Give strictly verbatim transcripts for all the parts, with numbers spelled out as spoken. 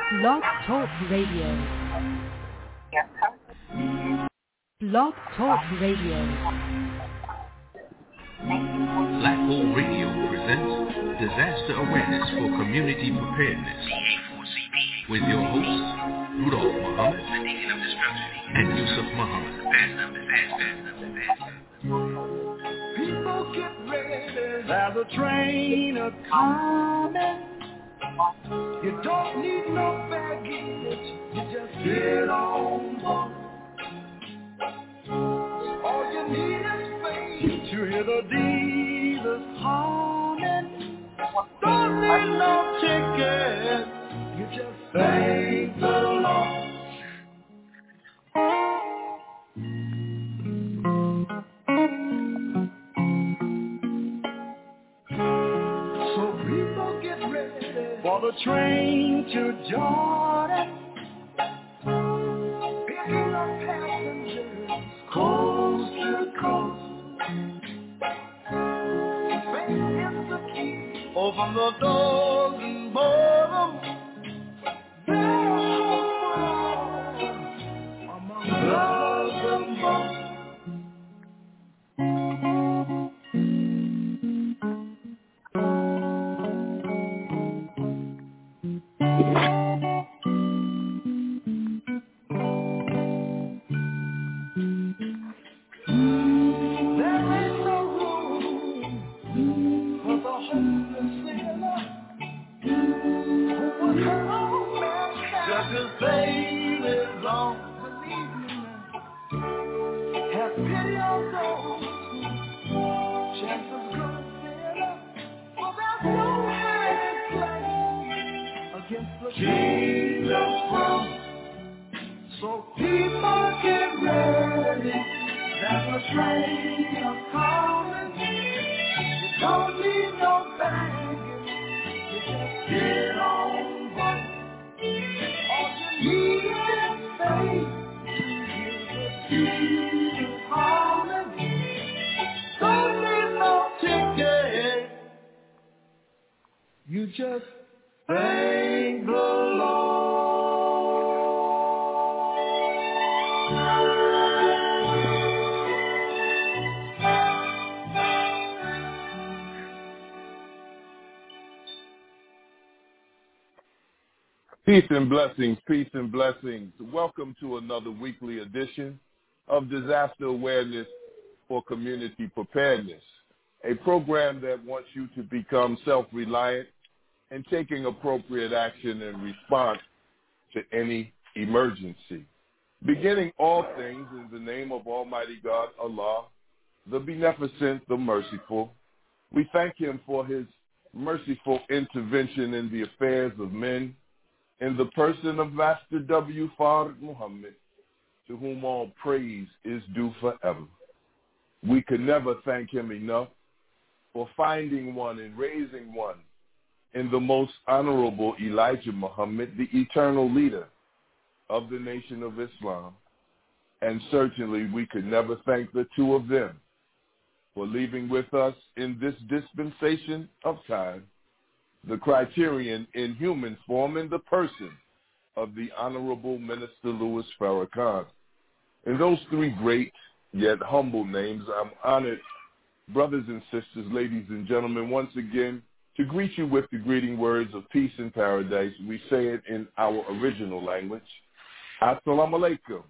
Blog Talk Radio. Blog Talk Radio. Black Hole Radio presents Disaster Awareness for Community Preparedness with your hosts, Rudolph Muhammad and Yusuf Muhammad. People get ready, there's a train a-coming. You don't need no baggage, you just get on board. All you need is faith to hear the Jesus humming. Don't need no ticket, you just thank the Lord. So people get ready for the train to Jordan. Picking up passengers coast to coast. Faith is the key. Open the doors and board them. They're home among love and love. You just thank the Lord. Peace and blessings, peace and blessings. Welcome to another weekly edition of Disaster Awareness for Community Preparedness, a program that wants you to become self-reliant and taking appropriate action in response to any emergency. Beginning all things in the name of Almighty God, Allah, the Beneficent, the Merciful, we thank Him for His merciful intervention in the affairs of men, in the person of Master W. Fard Muhammad, to whom all praise is due forever. We could never thank Him enough for finding one and raising one in the most honorable Elijah Muhammad, the eternal leader of the Nation of Islam. And certainly we could never thank the two of them for leaving with us in this dispensation of time the criterion in human form in the person of the Honorable Minister Louis Farrakhan. In those three great yet humble names, I'm honored, brothers and sisters, ladies and gentlemen, once again, to greet you with the greeting words of peace and paradise. We say it in our original language. Assalamu alaikum.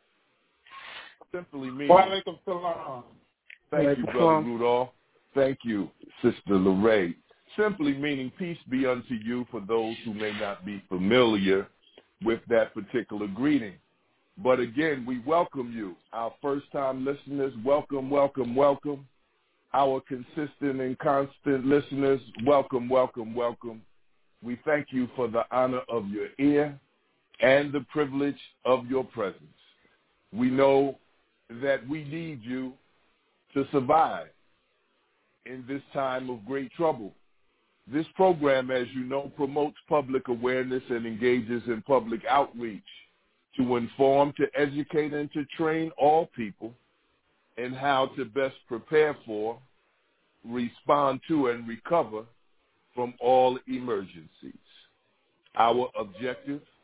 Simply meaning. Wa alaikum salam. Thank you, Brother Rudolph. Thank you, Sister Lorraine. Simply meaning peace be unto you for those who may not be familiar with that particular greeting. But again, we welcome you. Our first-time listeners, welcome, welcome, welcome. Our consistent and constant listeners, welcome, welcome, welcome. We thank you for the honor of your ear and the privilege of your presence. We know that we need you to survive in this time of great trouble. This program, as you know, promotes public awareness and engages in public outreach to inform, to educate, and to train all people in how to best prepare for, respond to, and recover from all emergencies. Our objective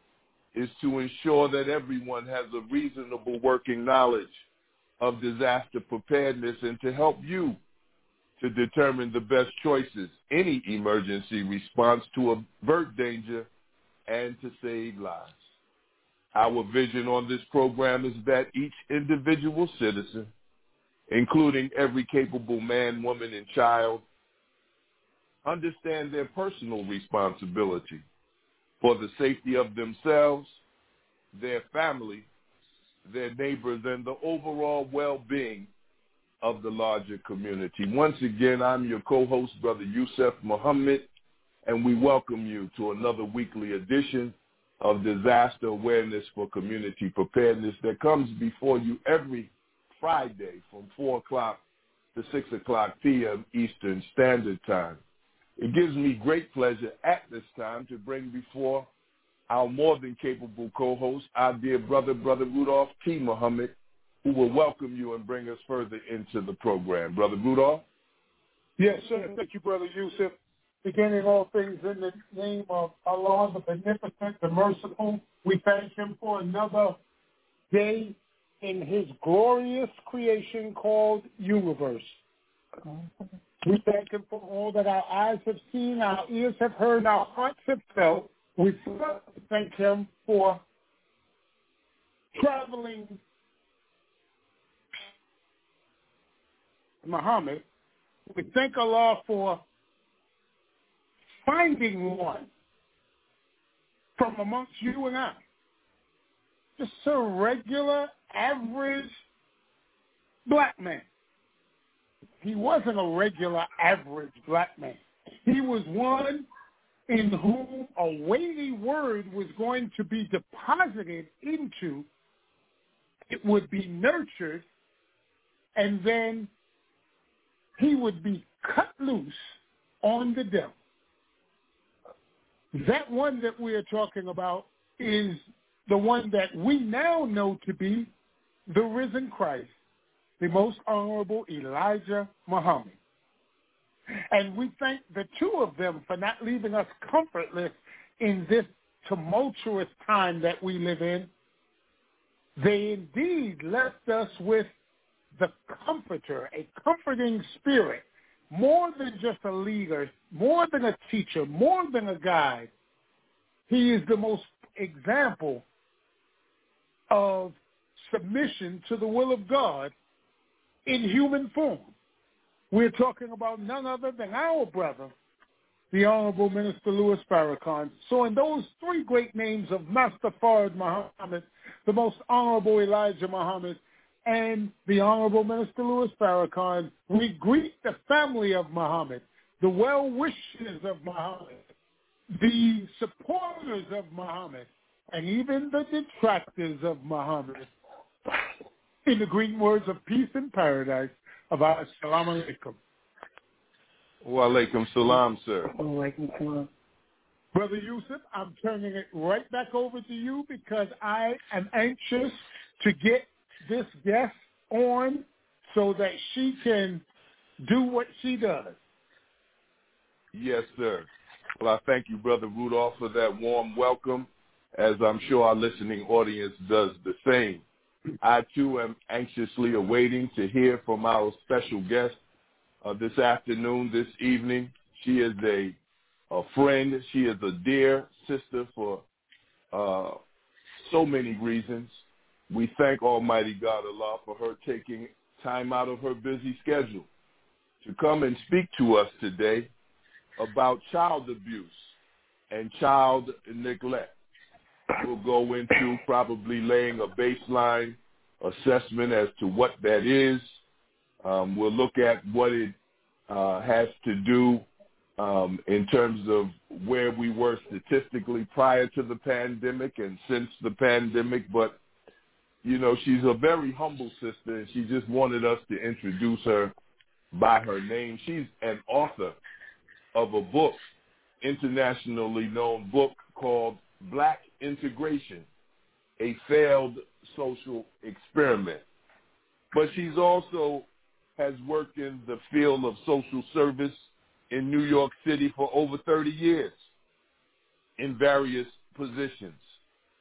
is to ensure that everyone has a reasonable working knowledge of disaster preparedness and to help you to determine the best choices, any emergency response to avert danger and to save lives. Our vision on this program is that each individual citizen, including every capable man, woman, and child, understand their personal responsibility for the safety of themselves, their family, their neighbors, and the overall well-being of the larger community. Once again, I'm your co-host, Brother Yusuf Muhammad, and we welcome you to another weekly edition of Disaster Awareness for Community Preparedness that comes before you every Friday from four o'clock to six o'clock p.m. Eastern Standard Time. It gives me great pleasure at this time to bring before our more than capable co-host, our dear brother, Brother Rudolph T. Muhammad, who will welcome you and bring us further into the program. Brother Rudolph? Yes, sir. Thank you, Brother Yusuf. Beginning all things in the name of Allah, the Beneficent, the Merciful, we thank him for another day in his glorious creation called universe. We thank him for all that our eyes have seen, our ears have heard, our hearts have felt. We thank him for traveling Muhammad. We thank Allah for finding one from amongst you and I. Just a regular, average black man. He wasn't a regular, average black man. He was one in whom a weighty word was going to be deposited into. It would be nurtured, and then he would be cut loose on the devil. That one that we are talking about is the one that we now know to be the risen Christ, the most honorable Elijah Muhammad. And we thank the two of them for not leaving us comfortless in this tumultuous time that we live in. They indeed left us with the comforter, a comforting spirit, more than just a leader, more than a teacher, more than a guide. He is the most example of submission to the will of God in human form. We're talking about none other than our brother, the Honorable Minister Louis Farrakhan. So in those three great names of Master Fard Muhammad, the most honorable Elijah Muhammad, and the Honorable Minister Louis Farrakhan, we greet the family of Muhammad, the well-wishers of Muhammad, the supporters of Muhammad, and even the detractors of Muhammad. In the green words of peace and paradise, of our Assalamu alaikum. Wa alaikum salam, sir. Wa alaikum salam. Brother Yusuf, I'm turning it right back over to you because I am anxious to get this guest on so that she can do what she does. Yes, sir. Well, I thank you, Brother Rudolph, for that warm welcome, as I'm sure our listening audience does the same. I, too, am anxiously awaiting to hear from our special guest uh, this afternoon, this evening. She is a, a friend. She is a dear sister for uh, so many reasons. We thank Almighty God Allah for her taking time out of her busy schedule to come and speak to us today about child abuse and child neglect. We'll go into probably laying a baseline assessment as to what that is. Um, we'll look at what it uh, has to do um, in terms of where we were statistically prior to the pandemic and since the pandemic. But, you know, she's a very humble sister, and she just wanted us to introduce her by her name. She's an author of a book, internationally known book called Black Integration, a Failed Social Experiment. But she's also has worked in the field of social service in New York City for over thirty years in various positions.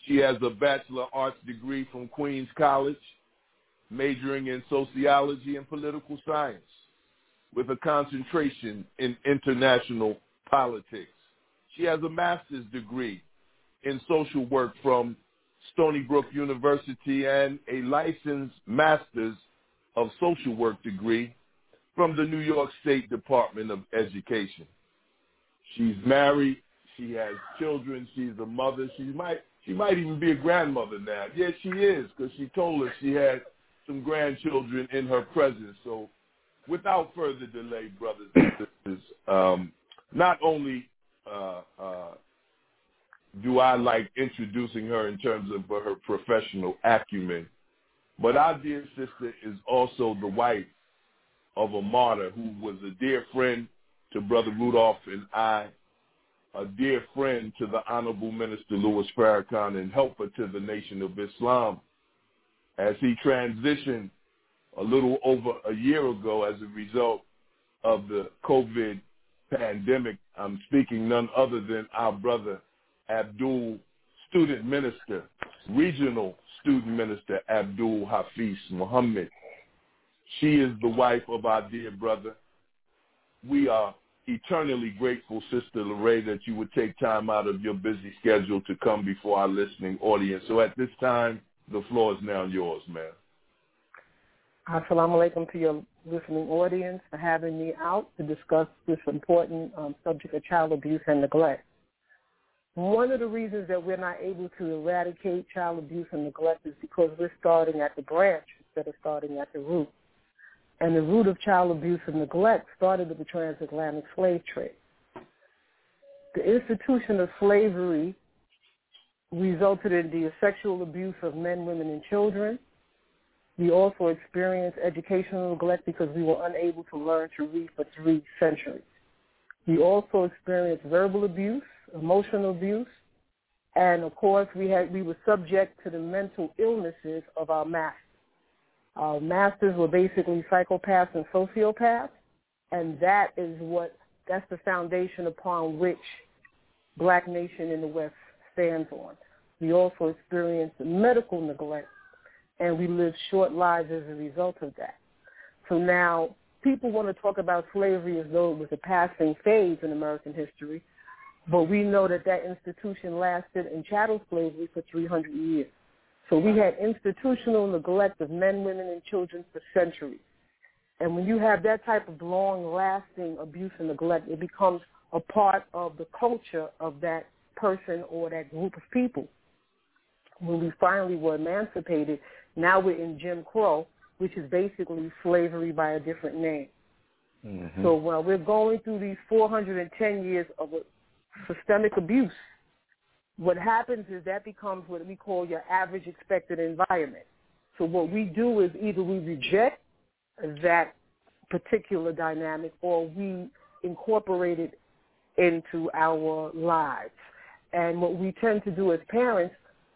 She has a Bachelor of Arts degree from Queens College, majoring in sociology and political science, with a concentration in international politics. She has a master's degree in social work from Stony Brook University and a licensed master's of social work degree from the New York State Department of Education. She's married. She has children. She's a mother. She might she might even be a grandmother now. Yes, she is, because she told us she had some grandchildren in her presence. So without further delay, brothers and sisters, um, not only uh, uh, do I like introducing her in terms of her professional acumen, but our dear sister is also the wife of a martyr who was a dear friend to Brother Rudolph and I, a dear friend to the Honorable Minister Louis Farrakhan, and helper to the Nation of Islam as he transitioned a little over a year ago as a result of the COVID pandemic. I'm speaking none other than our brother Abdul, student minister, regional student minister Abdul Hafiz Muhammad. She is the wife of our dear brother. We are eternally grateful, Sister Lorraine, that you would take time out of your busy schedule to come before our listening audience. So at this time, the floor is now yours, ma'am. Assalamu alaikum to your listening audience for having me out to discuss this important um, subject of child abuse and neglect. One of the reasons that we're not able to eradicate child abuse and neglect is because we're starting at the branch instead of starting at the root. And the root of child abuse and neglect started with the transatlantic slave trade. The institution of slavery resulted in the sexual abuse of men, women, and children. We also experienced educational neglect because we were unable to learn to read for three centuries. We also experienced verbal abuse, emotional abuse, and of course we had we were subject to the mental illnesses of our masters. Our masters were basically psychopaths and sociopaths, and that is what that's the foundation upon which Black Nation in the West stands on. We also experienced medical neglect, and we lived short lives as a result of that. So now people want to talk about slavery as though it was a passing phase in American history, but we know that that institution lasted in chattel slavery for three hundred years. So we had institutional neglect of men, women, and children for centuries. And when you have that type of long-lasting abuse and neglect, it becomes a part of the culture of that person or that group of people. When we finally were emancipated, now we're in Jim Crow, which is basically slavery by a different name. Mm-hmm. So while we're going through these four hundred ten years of a systemic abuse, what happens is that becomes what we call your average expected environment. So what we do is either we reject that particular dynamic or we incorporate it into our lives. And what we tend to do as parents,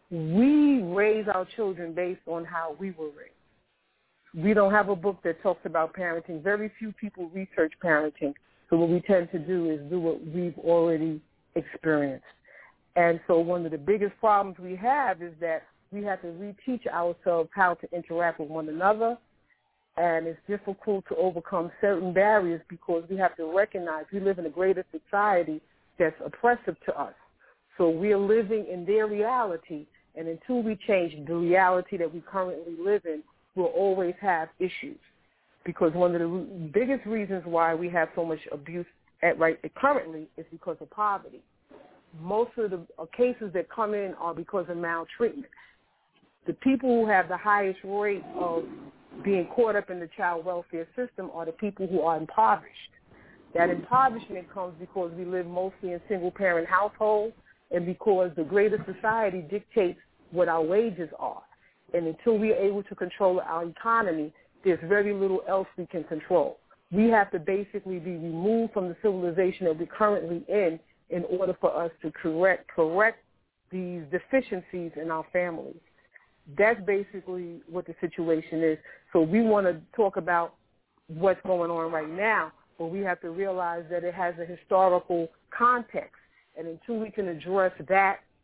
we raise our children based on how we were raised. We don't have a book that talks about parenting. Very few people research parenting. So what we tend to do is do what we've already experienced. And so one of the biggest problems we have is that we have to reteach ourselves how to interact with one another, and it's difficult to overcome certain barriers because we have to recognize we live in a greater society that's oppressive to us. So we're living in their reality, and until we change the reality that we currently live in, we'll always have issues. Because one of the biggest reasons why we have so much abuse at right currently is because of poverty. Most of the cases that come in are because of maltreatment. The people who have the highest rate of being caught up in the child welfare system are the people who are impoverished. That impoverishment comes because we live mostly in single-parent households and because the greater society dictates what our wages are. And until we are able to control our economy, there's very little else we can control. We have to basically be removed from the civilization that we're currently in in order for us to correct correct these deficiencies in our families. That's basically what the situation is. So we want to talk about what's going on right now, but we have to realize that it has a historical context. And until we can address that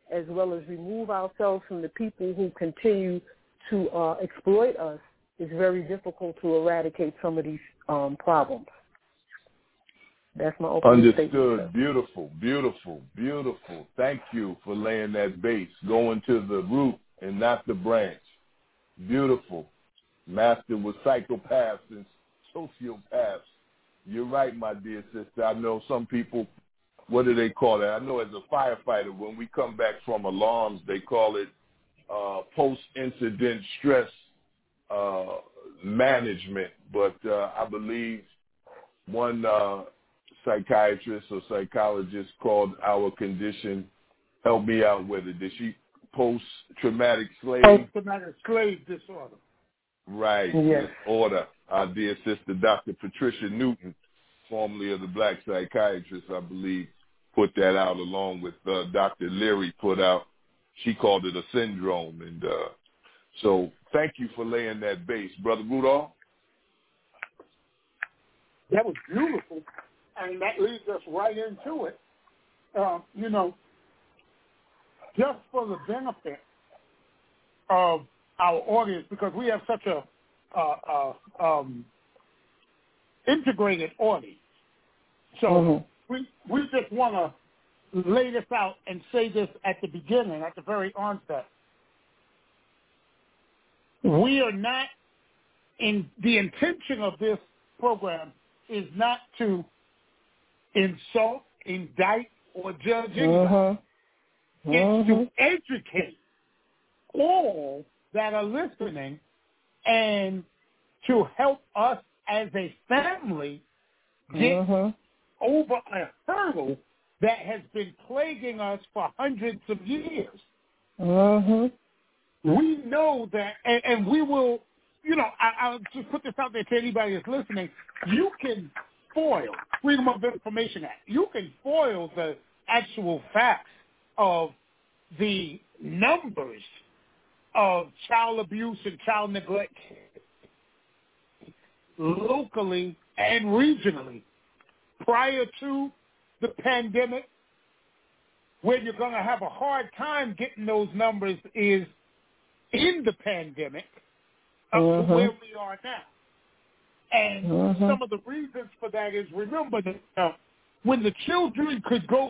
as well as remove ourselves from the people who continue to uh, exploit us, it's very difficult to eradicate some of these um, problems. That's my opening statement. Understood. Beautiful, beautiful, beautiful. Thank you for laying that base, going to the root and not the branch. Beautiful. Master with psychopaths and sociopaths. You're right, my dear sister. I know some people, what do they call it? I know as a firefighter, when we come back from alarms, they call it uh, post-incident stress uh, management. But uh, I believe one uh, psychiatrist or psychologist called our condition, help me out with it. Did she post-traumatic slave? Post-traumatic slave disorder. Right. Yes. Disorder. Our dear sister, Doctor Patricia Newton, formerly of the Black Psychiatrist, I believe, put that out along with uh, Doctor Leary put out. She called it a syndrome. And uh, so thank you for laying that base. Brother Rudolph? That was beautiful, and that leads us right into it. Uh, you know, just for the benefit of our audience, because we have such a uh, uh, um, integrated audience. So mm-hmm. we we just want to lay this out and say this at the beginning, at the very onset. We are not in the intention of this program is not to insult, indict, or judge anybody. Mm-hmm. It's mm-hmm. to educate all that are listening and to help us as a family get mm-hmm. over a hurdle that has been plaguing us for hundreds of years. Mm-hmm. We know that, and, and we will, you know, I, I'll just put this out there to anybody that's listening. You can foil, Freedom of Information Act, you can foil the actual facts of the numbers of child abuse and child neglect locally and regionally. Prior to the pandemic, where you're going to have a hard time getting those numbers is in the pandemic up mm-hmm. to where we are now. And mm-hmm. some of the reasons for that is, remember, that uh, when the children could go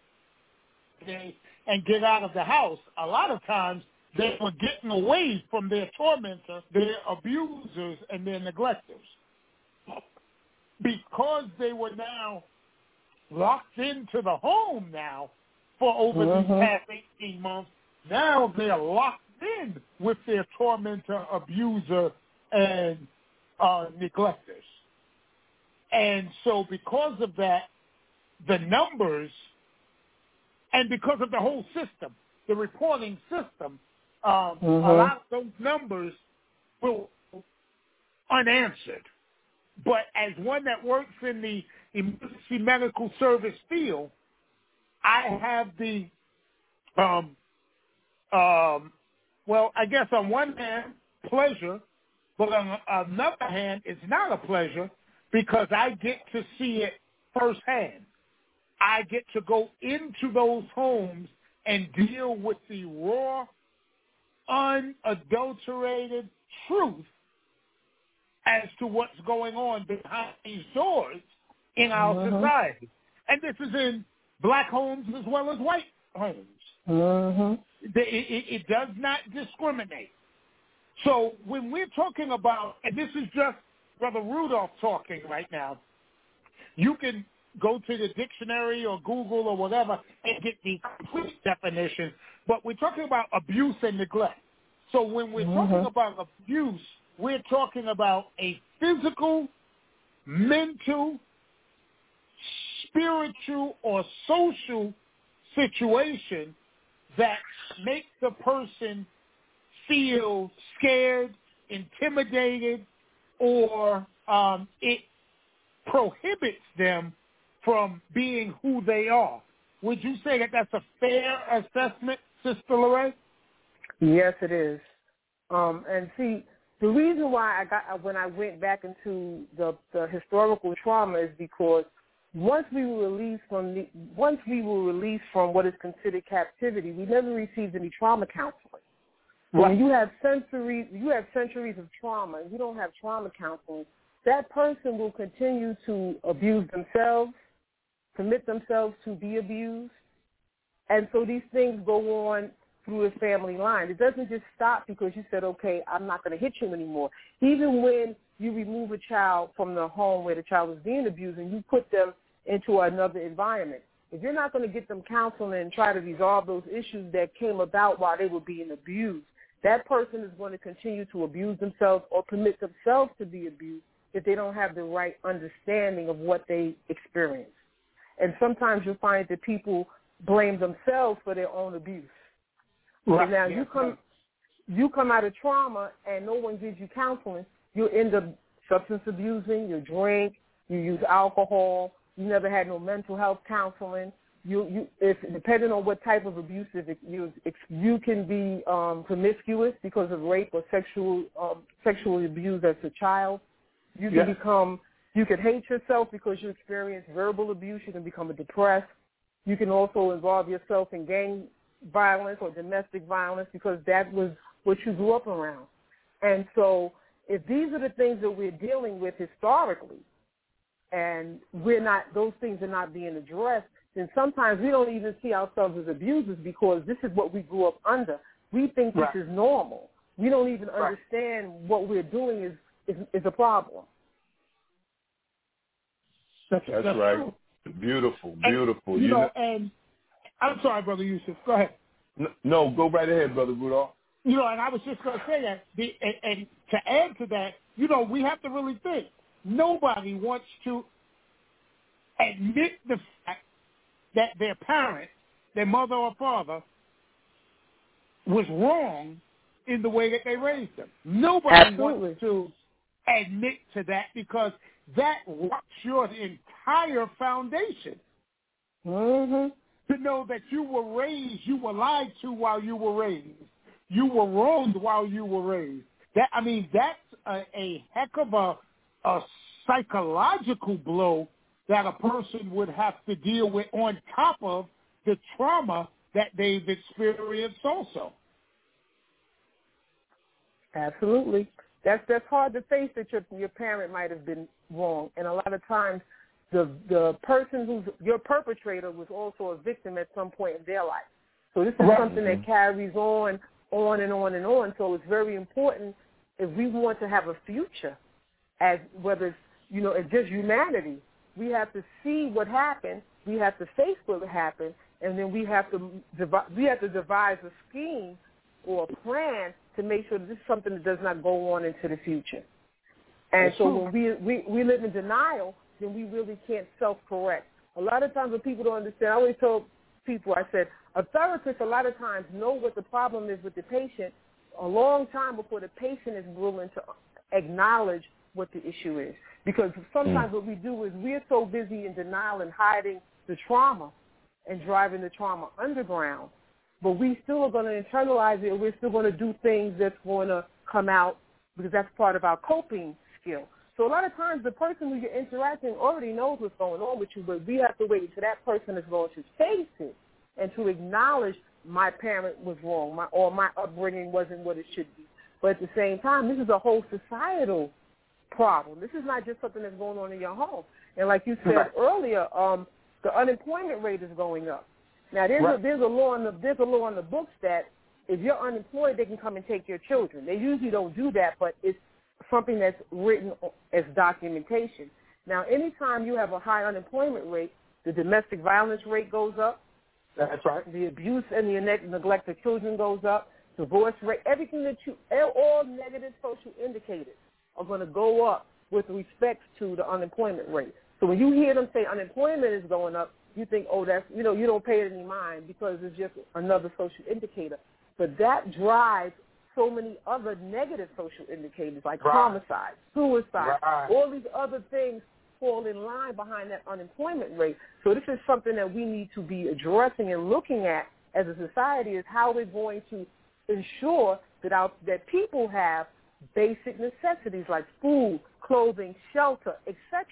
and get out of the house, a lot of times they were getting away from their tormentors, their abusers, and their neglectors. Because they were now locked into the home now for over mm-hmm. these past eighteen months, now they're locked in with their tormentor, abuser, and uh, neglectors. And so because of that, the numbers, and because of the whole system, the reporting system, um, mm-hmm. a lot of those numbers were unanswered. But as one that works in the emergency medical service field, I have the, um, um, well, I guess on one hand, pleasure, but on another hand, it's not a pleasure because I get to see it firsthand. I get to go into those homes and deal with the raw, unadulterated truth as to what's going on behind these doors in our mm-hmm. society. And this is in black homes as well as white homes. Mm-hmm. It, it, it does not discriminate. So when we're talking about, and this is just Brother Rudolph talking right now, you can go to the dictionary or Google or whatever and get the complete definition, but we're talking about abuse and neglect. So when we're mm-hmm. talking about abuse, we're talking about a physical, mental, spiritual, or social situation that makes the person feel scared, intimidated, or um, it prohibits them from being who they are. Would you say that that's a fair assessment, Sister Lorraine? Yes, it is. Um, and see, the reason why I got when I went back into the, the historical trauma is because once we were released from the, once we were released from what is considered captivity, we never received any trauma counseling. So when you have centuries, you have centuries of trauma, and you don't have trauma counseling, that person will continue to abuse themselves, commit themselves to be abused, and so these things go on through the family line. It doesn't just stop because you said, okay, I'm not going to hit you anymore. Even when you remove a child from the home where the child is being abused and you put them into another environment, if you're not going to get them counseling and try to resolve those issues that came about while they were being abused, that person is going to continue to abuse themselves or commit themselves to be abused if they don't have the right understanding of what they experience. And sometimes you'll find that people blame themselves for their own abuse. Right. So now yeah. you come you come out of trauma and no one gives you counseling, you end up substance abusing, you drink, you use alcohol, you never had no mental health counseling. You, you, if depending on what type of abuse, if it, you, if you can be um, promiscuous because of rape or sexual um, sexually abused as a child. You can Yeah. become, you can hate yourself because you experience verbal abuse. You can become a depressed. You can also involve yourself in gang violence or domestic violence because that was what you grew up around. And so if these are the things that we're dealing with historically, and we're not, those things are not being addressed, then sometimes we don't even see ourselves as abusers because this is what we grew up under. We think this Right. is normal. We don't even Right. understand what we're doing is, is, is a problem. That's, That's, that's right. true. Beautiful, And, beautiful. you, You know, know, and I'm sorry, Brother Yusuf. Go ahead. n- no, go right ahead, Brother Rudolph. You know, and I was just going to say that, the, and, and to add to that, you know, we have to really think. Nobody wants to admit the fact that their parent, their mother or father, was wrong in the way that they raised them. Nobody Absolutely. wants to admit to that because that rocks your entire foundation. Mm-hmm. To know that you were raised, you were lied to while you were raised. You were wronged while you were raised. That I mean, that's a, a heck of a, a psychological blow that a person would have to deal with on top of the trauma that they've experienced also. Absolutely. That's that's hard to face that your your parent might have been wrong, and a lot of times the the person who's your perpetrator was also a victim at some point in their life. So this is Right. something that carries on, on and on and on. So it's very important if we want to have a future, as whether it's you know it's just humanity. We have to see what happened. We have to face what happened, and then we have to devi- we have to devise a scheme or a plan to make sure that this is something that does not go on into the future. And That's so true. when we, we we live in denial, then we really can't self-correct. A lot of times when people don't understand, I always tell people, I said, a therapist a lot of times know what the problem is with the patient a long time before the patient is willing to acknowledge what the issue is. Because sometimes mm. what we do is we're so busy in denial and hiding the trauma and driving the trauma underground, but we still are going to internalize it, and we're still going to do things that's going to come out because that's part of our coping skill. So a lot of times the person who you're interacting already knows what's going on with you, but we have to wait until that person is going to face it and to acknowledge my parent was wrong, my, or my upbringing wasn't what it should be. But at the same time, this is a whole societal problem. This is not just something that's going on in your home. And like you said right. earlier, um, the unemployment rate is going up. Now, there's, right. a, there's, a law in the, there's a law in the books that if you're unemployed, they can come and take your children. They usually don't do that, but it's something that's written as documentation. Now, anytime you have a high unemployment rate, the domestic violence rate goes up. That's right. The abuse and the neglect of children goes up. Divorce rate, everything that you, all negative social indicators are going to go up with respect to the unemployment rate. So when you hear them say unemployment is going up, you think, oh, that's, you know, you don't pay it any mind because it's just another social indicator. But that drives so many other negative social indicators like right. homicide, suicide, right. all these other things fall in line behind that unemployment rate. So this is something that we need to be addressing and looking at as a society is how we're going to ensure that our, that people have basic necessities like food, clothing, shelter, et cetera.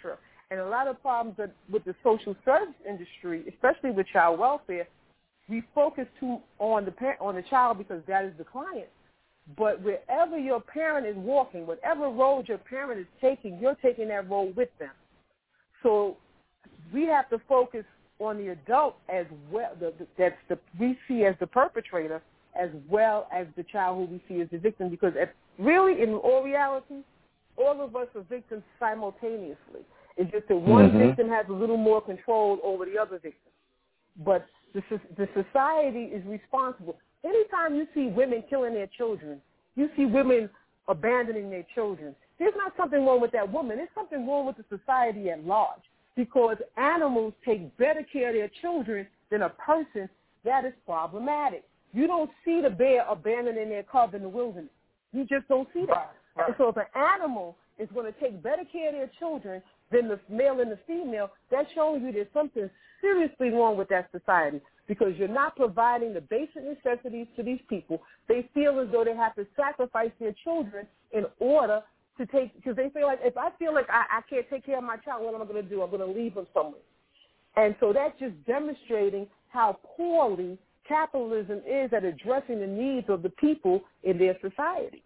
And a lot of problems that, with the social service industry, especially with child welfare, we focus too on the parent, on the child because that is the client. But wherever your parent is walking, whatever road your parent is taking, you're taking that road with them. So we have to focus on the adult as well, the, the, that's the, we see as the perpetrator, as well as the child who we see as the victim, because at, really, in all reality, all of us are victims simultaneously. It's just that one mm-hmm. victim has a little more control over the other victim. But the, the society is responsible. Anytime you see women killing their children, you see women abandoning their children, there's not something wrong with that woman. There's something wrong with the society at large, because animals take better care of their children than a person. That is problematic. You don't see the bear abandoning their cub in the wilderness. You just don't see that. Right, right. And so if an animal is going to take better care of their children than the male and the female, that's showing you there's something seriously wrong with that society, because you're not providing the basic necessities to these people. They feel as though they have to sacrifice their children in order to take, because they feel like, if I feel like I, I can't take care of my child, what am I going to do? I'm going to leave him somewhere. And so that's just demonstrating how poorly capitalism is at addressing the needs of the people in their society.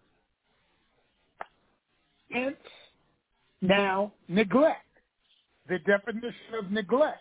It's now neglect. The definition of neglect.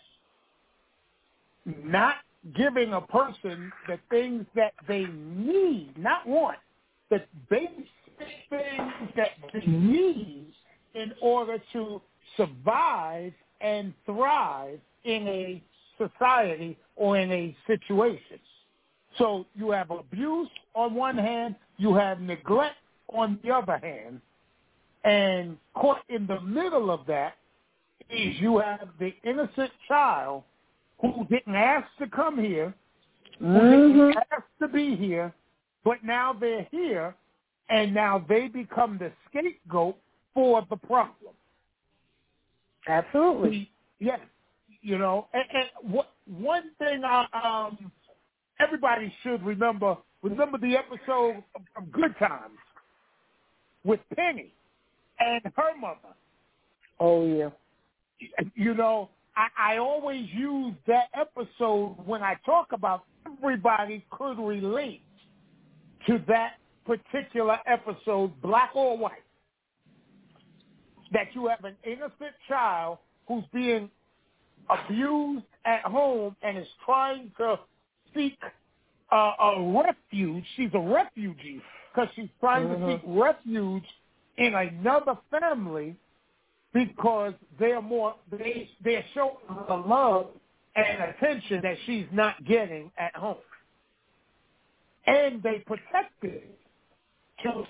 Not giving a person the things that they need, not want, the basic things that they need in order to survive and thrive in a society or in a situation. So you have abuse on one hand, you have neglect on the other hand, and caught in the middle of that is you have the innocent child who didn't ask to come here, who Mm-hmm. didn't ask to be here, but now they're here, and now they become the scapegoat for the problem. Absolutely. Yes. You know, and, and what, one thing I, um, everybody should remember, remember the episode of, of Good Times with Penny and her mother. Oh, yeah. You know, I, I always use that episode when I talk about everybody could relate to that particular episode, black or white. That you have an innocent child who's being abused at home and is trying to seek uh, a refuge. She's a refugee because she's trying Mm-hmm. to seek refuge in another family, because they're more they they're showing the love and attention that she's not getting at home, and they protected children.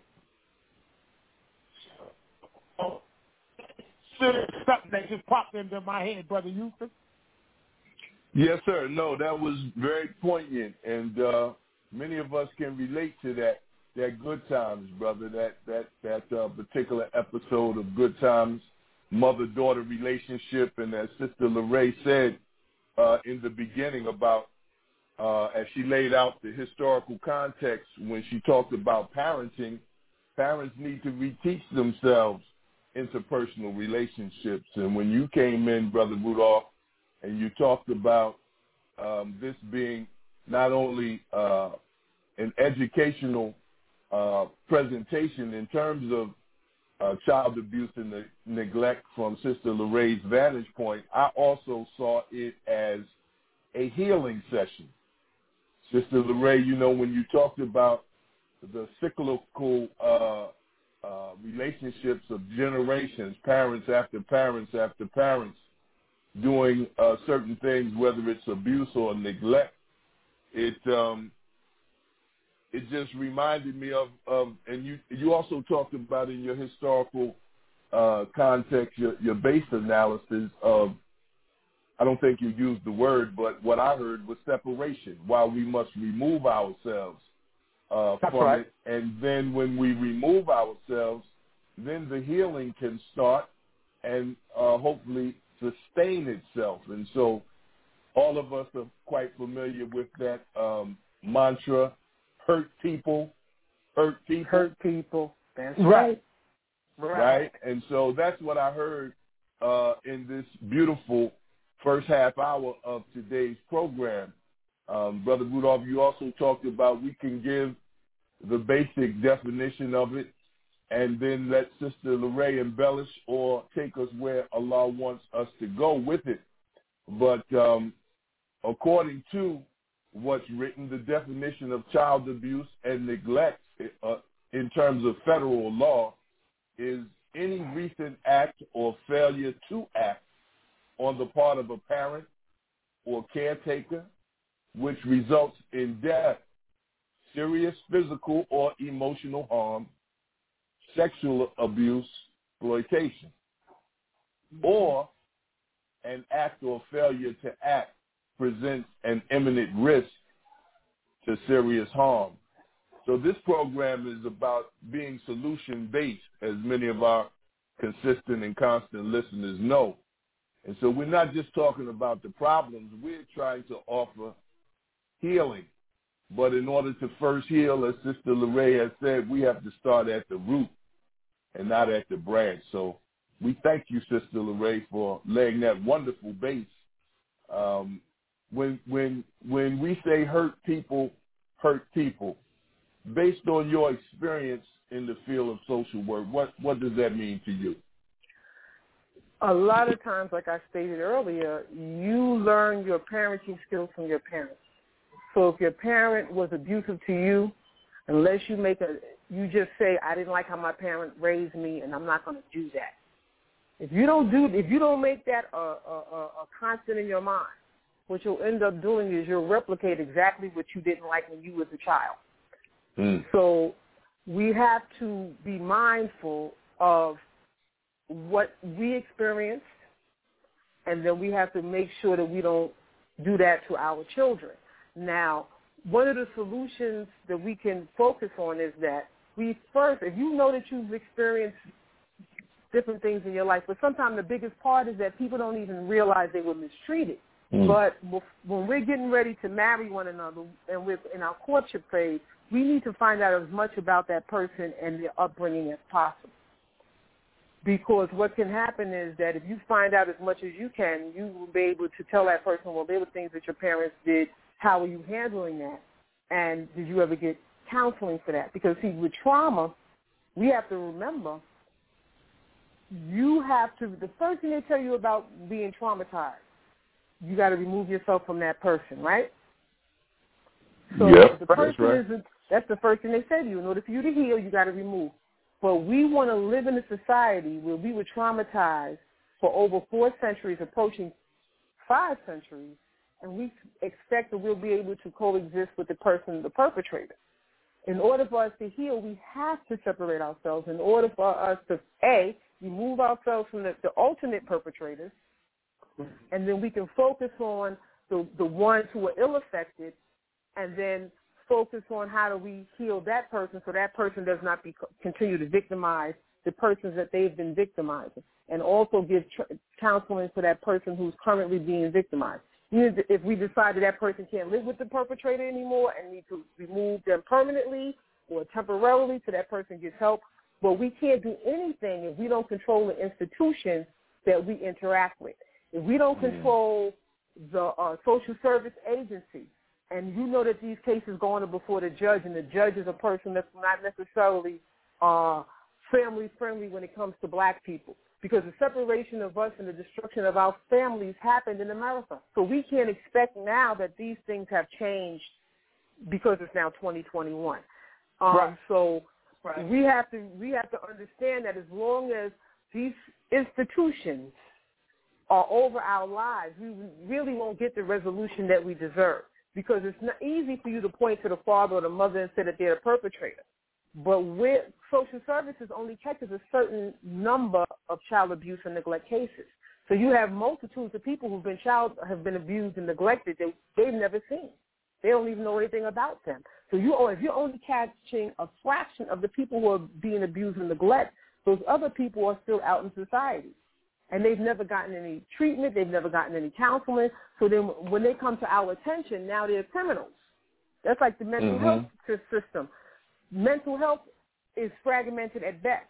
So, something that just popped into my head, Brother Houston. Yes, sir. No, that was very poignant, and uh, many of us can relate to that. That Good Times, brother. That that that uh, particular episode of Good Times, mother-daughter relationship, and as Sister LaRae said uh, in the beginning about, uh, as she laid out the historical context when she talked about parenting, parents need to reteach themselves interpersonal relationships. And when you came in, Brother Rudolph, and you talked about um, this being not only uh, an educational uh, presentation in terms of uh, child abuse and the neglect from Sister LaRae's vantage point, I also saw it as a healing session. Sister LaRae, you know, when you talked about the cyclical uh, uh, relationships of generations, parents after parents after parents, doing uh, certain things, whether it's abuse or neglect, it um, it just reminded me of, of and you you also talked about in your historical uh, context, your, your base analysis of, I don't think you used the word, but what I heard was separation, while we must remove ourselves uh, That's from right. it. And then when we remove ourselves, then the healing can start and uh, hopefully sustain itself. And so all of us are quite familiar with that um, mantra, hurt people, hurt people. Hurt people. That's Right. right. Right? And so that's what I heard uh, in this beautiful first half hour of today's program. Um, Brother Rudolph, you also talked about we can give the basic definition of it and then let Sister Lorraine embellish or take us where Allah wants us to go with it. But um, according to what's written, the definition of child abuse and neglect uh, in terms of federal law is any recent act or failure to act on the part of a parent or caretaker which results in death, serious physical or emotional harm, sexual abuse, exploitation, or an act or failure to act presents an imminent risk to serious harm. So this program is about being solution-based, as many of our consistent and constant listeners know. And so we're not just talking about the problems, we're trying to offer healing. But in order to first heal, as Sister Lorraine has said, we have to start at the root and not at the branch. So we thank you, Sister Lorraine, for laying that wonderful base. Um, when when when we say hurt people, hurt people, based on your experience in the field of social work, what, what does that mean to you? A lot of times, like I stated earlier, you learn your parenting skills from your parents. So if your parent was abusive to you, unless you make a, you just say, I didn't like how my parent raised me, and I'm not going to do that. If you don't do, if you don't make that a, a, a constant in your mind, what you'll end up doing is you'll replicate exactly what you didn't like when you was a child. Mm. So we have to be mindful of what we experienced, and then we have to make sure that we don't do that to our children. Now, one of the solutions that we can focus on is that we first, if you know that you've experienced different things in your life, but sometimes the biggest part is that people don't even realize they were mistreated. Mm. But when we're getting ready to marry one another and we're in our courtship phase, we need to find out as much about that person and their upbringing as possible. Because what can happen is that if you find out as much as you can, you will be able to tell that person, well, there were things that your parents did. How are you handling that? And did you ever get counseling for that? Because, see, with trauma, we have to remember, you have to, the first thing they tell you about being traumatized, you got to remove yourself from that person, right? So yep, the person that's right. isn't, that's the first thing they say to you. In order for you to heal, you got to remove. But we want to live in a society where we were traumatized for over four centuries, approaching five centuries, and we expect that we'll be able to coexist with the person, the perpetrator. In order for us to heal, we have to separate ourselves. In order for us to, A, remove ourselves from the, the ultimate perpetrators, and then we can focus on the, the ones who are ill-affected, and then focus on how do we heal that person so that person does not be, continue to victimize the persons that they've been victimizing, and also give tr- counseling to that person who's currently being victimized. If we decide that that person can't live with the perpetrator anymore and need to remove them permanently or temporarily so that person gets help, but we can't do anything if we don't control the institutions that we interact with. If we don't control the uh, social service agency, and you know that these cases go on before the judge, and the judge is a person that's not necessarily uh, family-friendly when it comes to black people, because the separation of us and the destruction of our families happened in America. So we can't expect now that these things have changed because it's now twenty twenty-one. Um, right. So right. we have to we have to understand that as long as these institutions are over our lives, we really won't get the resolution that we deserve. Because it's not easy for you to point to the father or the mother and say that they're a perpetrator. But where social services only catches a certain number of child abuse and neglect cases. So you have multitudes of people who've been child have been abused and neglected that they've never seen. They don't even know anything about them. So you, if you're only catching a fraction of the people who are being abused and neglected, those other people are still out in society. And they've never gotten any treatment. They've never gotten any counseling. So then when they come to our attention, now they're criminals. That's like the mental mm-hmm. health system. Mental health is fragmented at best.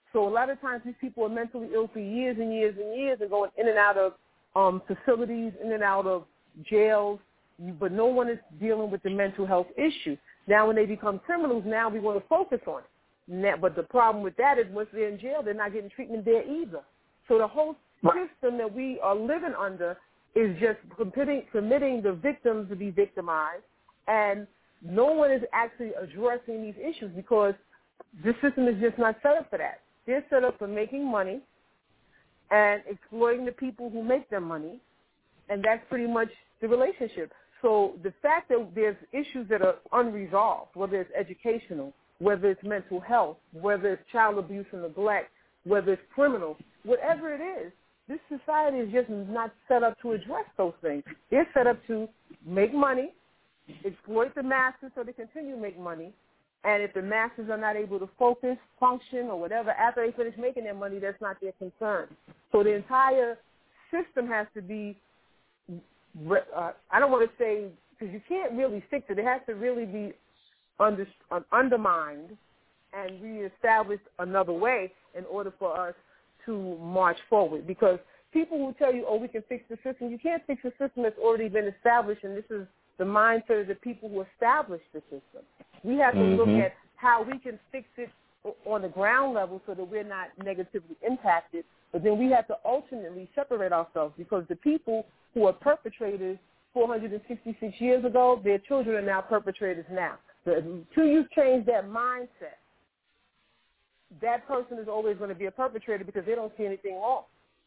So a lot of times these people are mentally ill for years and years and years and going in and out of um, facilities, in and out of jails, but no one is dealing with the mental health issue. Now when they become criminals, now we want to focus on it. Now, but the problem with that is once they're in jail, they're not getting treatment there either. So the whole system that we are living under is just permitting, permitting the victims to be victimized, and no one is actually addressing these issues because this system is just not set up for that. They're set up for making money and exploiting the people who make their money, and that's pretty much the relationship. So the fact that there's issues that are unresolved, whether it's educational, whether it's mental health, whether it's child abuse and neglect, whether it's criminal, whatever it is, this society is just not set up to address those things. They're set up to make money, exploit the masses so they continue to make money, and if the masses are not able to focus, function, or whatever, after they finish making their money, that's not their concern. So the entire system has to be, uh, I don't want to say, because you can't really fix it. It has to really be under, uh, undermined and reestablished another way in order for us to march forward. Because people who tell you, oh, we can fix the system, you can't fix the system that's already been established, and this is the mindset of the people who established the system. We have to mm-hmm. look at how we can fix it on the ground level so that we're not negatively impacted, but then we have to ultimately separate ourselves because the people who are perpetrators four hundred sixty-six years ago, their children are now perpetrators now. So until you change that mindset, that person is always going to be a perpetrator because they don't see anything wrong.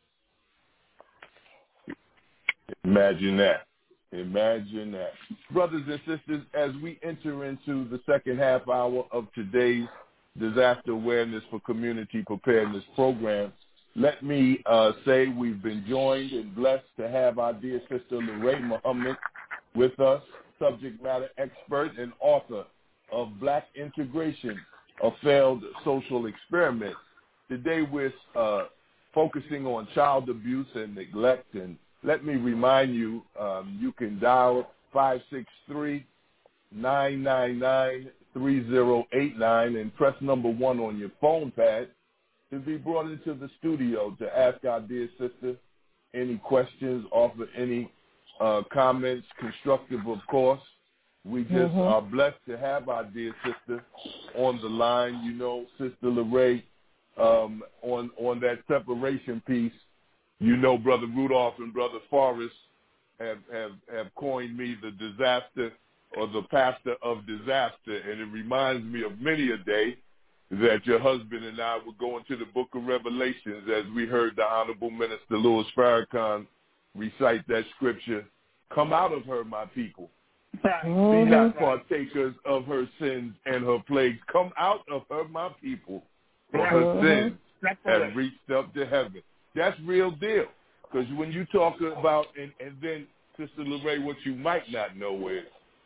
Imagine that. Imagine that. Brothers and sisters, as we enter into the second half hour of today's Disaster Awareness for Community Preparedness program, let me uh, say we've been joined and blessed to have our dear sister Lorraine Muhammad with us, subject matter expert and author of Black Integration, a Failed Social Experiment. Today we're uh, focusing on child abuse and neglect, and let me remind you, um, you can dial five six three, nine nine nine, three zero eight nine and press number one on your phone pad to be brought into the studio to ask our dear sister any questions, offer any uh, comments, constructive, of course. We just mm-hmm. are blessed to have our dear sister on the line. You know, Sister Lorraine, um, on, on that separation piece, you know, Brother Rudolph and Brother Forrest have, have, have coined me the disaster or the pastor of disaster, and it reminds me of many a day that your husband and I were going to the book of Revelations as we heard the Honorable Minister Louis Farrakhan recite that scripture, "Come out of her, my people. Mm-hmm. Be not partakers of her sins and her plagues. Come out of her, my people, for her Mm-hmm. sins have reached up to heaven." That's real deal. Because when you talk about, and, and then, Sister Lorraine, what you might not know is,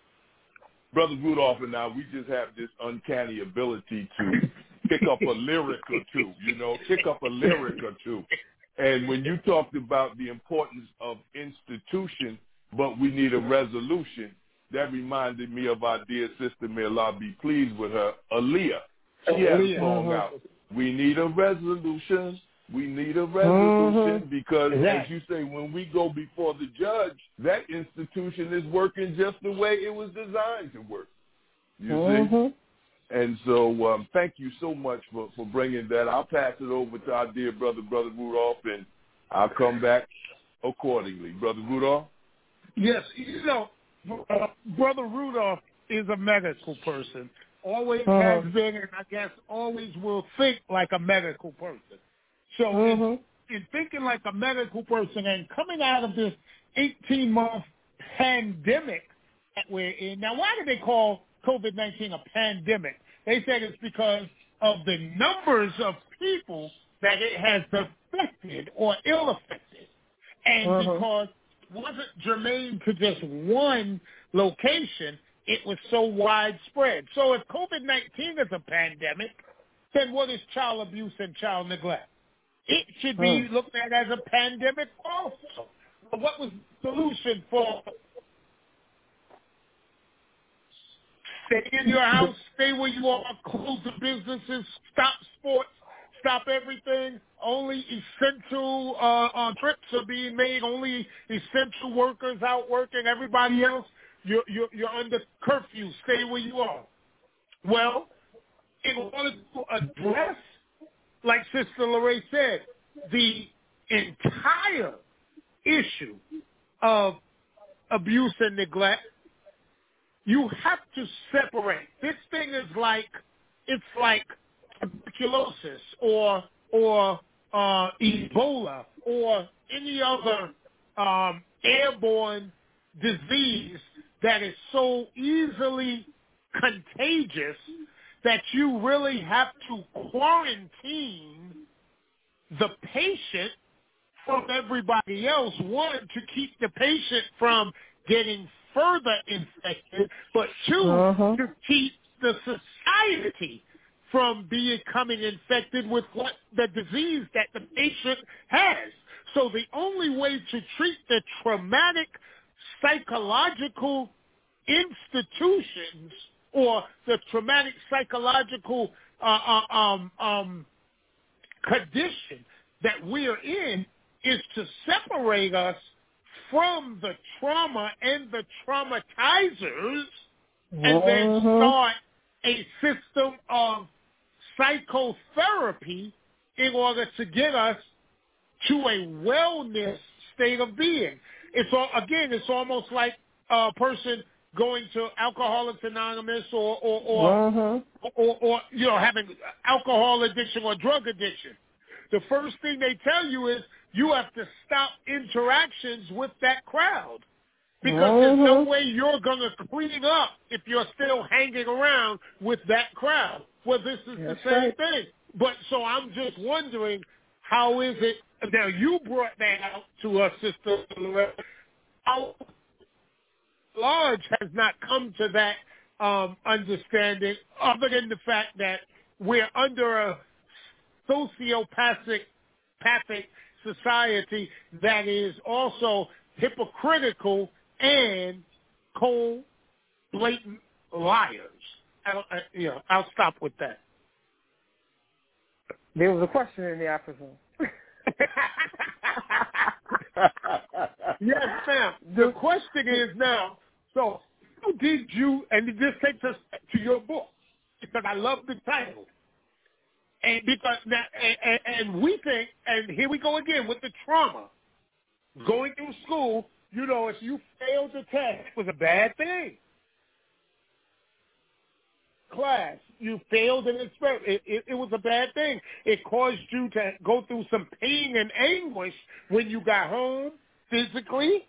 Brother Rudolph and I, we just have this uncanny ability to pick up a lyric or two, you know, pick up a lyric or two. And when you talked about the importance of institution, but we need a resolution, that reminded me of our dear sister, may Allah be pleased with her, Aaliyah. She had a song out, "We need a resolution. We need a resolution," mm-hmm. because, as you say, when we go before the judge, that institution is working just the way it was designed to work. You mm-hmm. see? And so um, thank you so much for, for bringing that. I'll pass it over to our dear brother, Brother Rudolph, and I'll come back accordingly. Brother Rudolph? Yes, you know, uh, Brother Rudolph is a medical person. Always uh-huh. has been, and I guess always will think like a medical person. So mm-hmm. in, in thinking like a medical person and coming out of this eighteen-month pandemic that we're in, now why do they call COVID nineteen a pandemic? They said it's because of the numbers of people that it has affected or ill-affected. And uh-huh. because it wasn't germane to just one location, it was so widespread. So if COVID nineteen is a pandemic, then what is child abuse and child neglect? It should be looked at as a pandemic also. But what was the solution for stay in your house, stay where you are, close the businesses, stop sports, stop everything. Only essential uh, uh, trips are being made. Only essential workers out working. Everybody else, you're, you're, you're under curfew. Stay where you are. Well, in order to address, like Sister Lorraine said, the entire issue of abuse and neglect, you have to separate. This thing is like, it's like tuberculosis or or uh, Ebola or any other um, airborne disease that is so easily contagious that you really have to quarantine the patient from everybody else. One, to keep the patient from getting further infected, but two, uh-huh. to keep the society from becoming infected with what the disease that the patient has. So the only way to treat the traumatic psychological institutions or the traumatic psychological uh, uh, um, um, condition that we are in is to separate us from the trauma and the traumatizers and then uh-huh. start a system of psychotherapy in order to get us to a wellness state of being. It's all, again, it's almost like a person going to Alcoholics Anonymous or or or, uh-huh. or, or, or you know, having alcohol addiction or drug addiction. The first thing they tell you is you have to stop interactions with that crowd because uh-huh. there's no way you're going to clean up if you're still hanging around with that crowd. Well, this is That's the same right. thing. But so I'm just wondering, how is it, now you brought that out to us, Sister Loretta, how large has not come to that um, understanding other than the fact that we're under a sociopathic pathic society that is also hypocritical and cold, blatant liars. I'll, I, you know, I'll stop with that. There was a question in there, I presume. Yes, ma'am. The question is now, so how did you, and this takes us to your book, because I love the title. And because now, and, and we think, and here we go again with the trauma. Going through school, you know, if you failed the test, it was a bad thing. Class, you failed an experiment. It, it, it was a bad thing. It caused you to go through some pain and anguish when you got home, physically,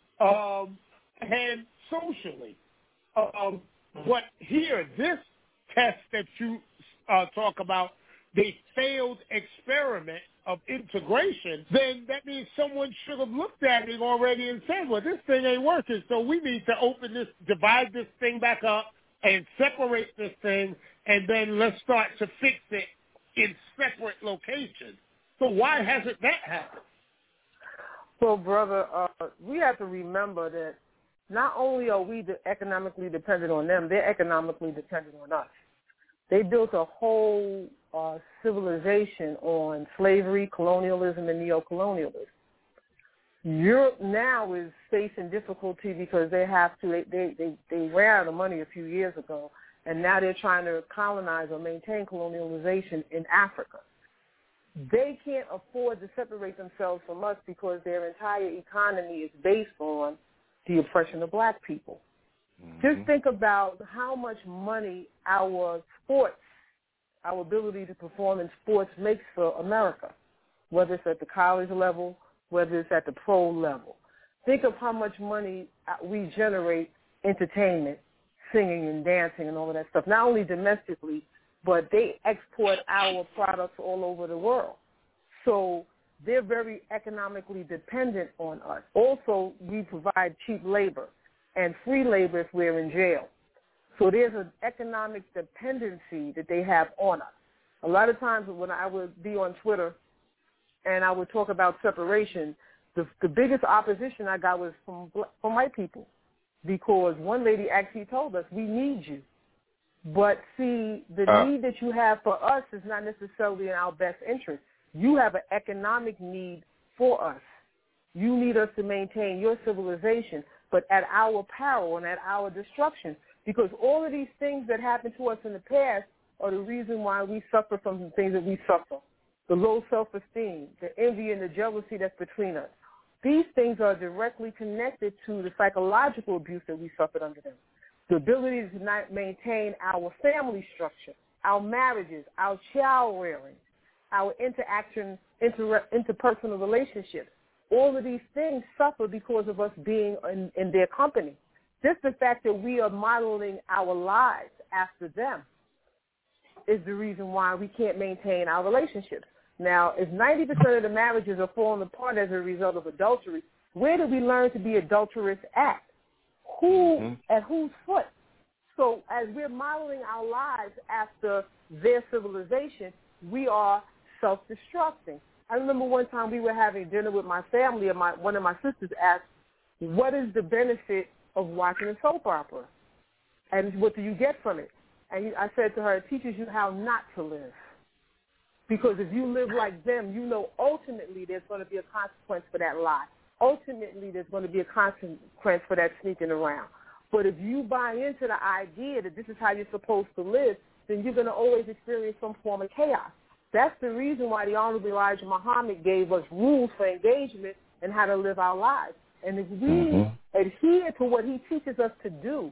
um, and socially. Um, but here, this test that you uh, talk about, the failed experiment of integration, then that means someone should have looked at it already and said, well, this thing ain't working, so we need to open this, divide this thing back up and separate this thing, and then let's start to fix it in separate locations. So why hasn't that happened? Well, brother, uh, we have to remember that not only are we de- economically dependent on them, they're economically dependent on us. They built a whole uh, civilization on slavery, colonialism, and neocolonialism. Europe now is facing difficulty because they have to, they, they, they, they ran out of money a few years ago, and now they're trying to colonize or maintain colonialization in Africa. They can't afford to separate themselves from us because their entire economy is based on the oppression of black people. Mm-hmm. Just think about how much money our sports, our ability to perform in sports makes for America, whether it's at the college level, whether it's at the pro level. Think of how much money we generate entertainment, singing and dancing and all of that stuff, not only domestically, but they export our products all over the world. So they're very economically dependent on us. Also, we provide cheap labor and free labor if we're in jail. So there's an economic dependency that they have on us. A lot of times when I would be on Twitter and I would talk about separation, the, the biggest opposition I got was from from white people, because one lady actually told us, we need you. But see, the Uh, need that you have for us is not necessarily in our best interest. You have an economic need for us. You need us to maintain your civilization, but at our peril and at our destruction. Because all of these things that happened to us in the past are the reason why we suffer from the things that we suffer. The low self-esteem, the envy and the jealousy that's between us. These things are directly connected to the psychological abuse that we suffered under them. The ability to not maintain our family structure, our marriages, our child rearing, our interaction, inter, interpersonal relationships. All of these things suffer because of us being in, in their company. Just the fact that we are modeling our lives after them is the reason why we can't maintain our relationships. Now, if ninety percent of the marriages are falling apart as a result of adultery, where did we learn to be adulterous at? Who, mm-hmm. at whose foot? So as we're modeling our lives after their civilization, we are self-destructing. I remember one time we were having dinner with my family, and my, one of my sisters asked, what is the benefit of watching a soap opera? And what do you get from it? And I said to her, it teaches you how not to live. Because if you live like them, you know ultimately there's going to be a consequence for that lie. Ultimately there's going to be a consequence for that sneaking around. But if you buy into the idea that this is how you're supposed to live, then you're going to always experience some form of chaos. That's the reason why the Honorable Elijah Muhammad gave us rules for engagement and how to live our lives. And if we mm-hmm. adhere to what he teaches us to do,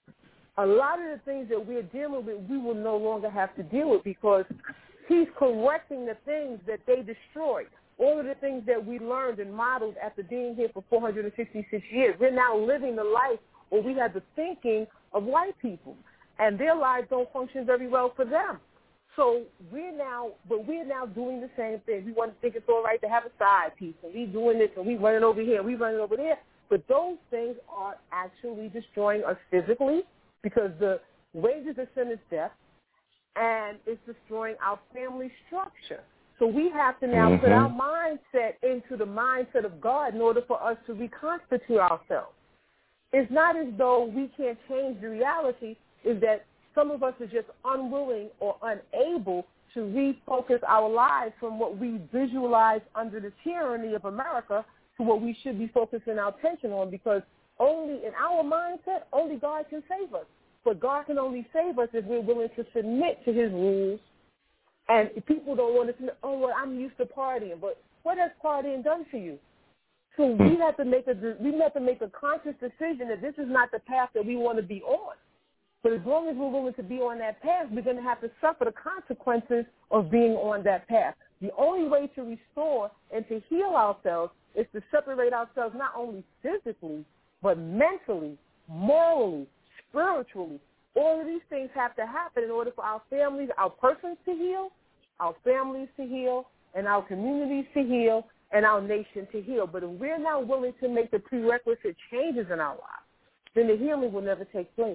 a lot of the things that we're dealing with, we will no longer have to deal with because he's correcting the things that they destroyed. All of the things that we learned and modeled after being here for four hundred sixty-six years. We're now living the life where we have the thinking of white people, and their lives don't function very well for them. So we're now, but we're now doing the same thing. We want to think it's all right to have a side piece, and we doing this, and we running over here, and we running over there. But those things are actually destroying us physically because the wages of sin is death, and it's destroying our family structure. So we have to now mm-hmm. put our mindset into the mindset of God in order for us to reconstitute ourselves. It's not as though we can't change the reality, it's that some of us are just unwilling or unable to refocus our lives from what we visualize under the tyranny of America to what we should be focusing our attention on, because only in our mindset, only God can save us. But God can only save us if we're willing to submit to his rules. And if people don't want to say, oh, well, I'm used to partying. But what has partying done for you? So we have to make a we have to make a conscious decision that this is not the path that we want to be on. But as long as we're willing to be on that path, we're going to have to suffer the consequences of being on that path. The only way to restore and to heal ourselves is to separate ourselves not only physically, but mentally, morally, spiritually. All of these things have to happen in order for our families, our persons to heal, our families to heal, and our communities to heal, and our nation to heal. But if we're not willing to make the prerequisite changes in our lives, then the healing will never take place.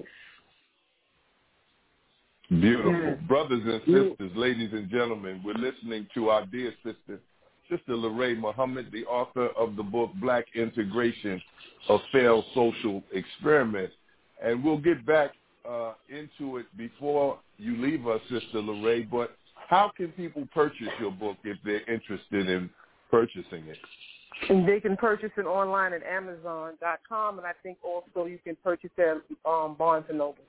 Beautiful. Yeah. Brothers and sisters, yeah. ladies and gentlemen, we're listening to our dear sister, Sister Larae Muhammad, the author of the book Black Integration, A Failed Social Experiment. And we'll get back uh, into it before you leave us, Sister Larae, but how can people purchase your book if they're interested in purchasing it? And they can purchase it online at Amazon dot com, and I think also you can purchase it at um, Barnes and Noble.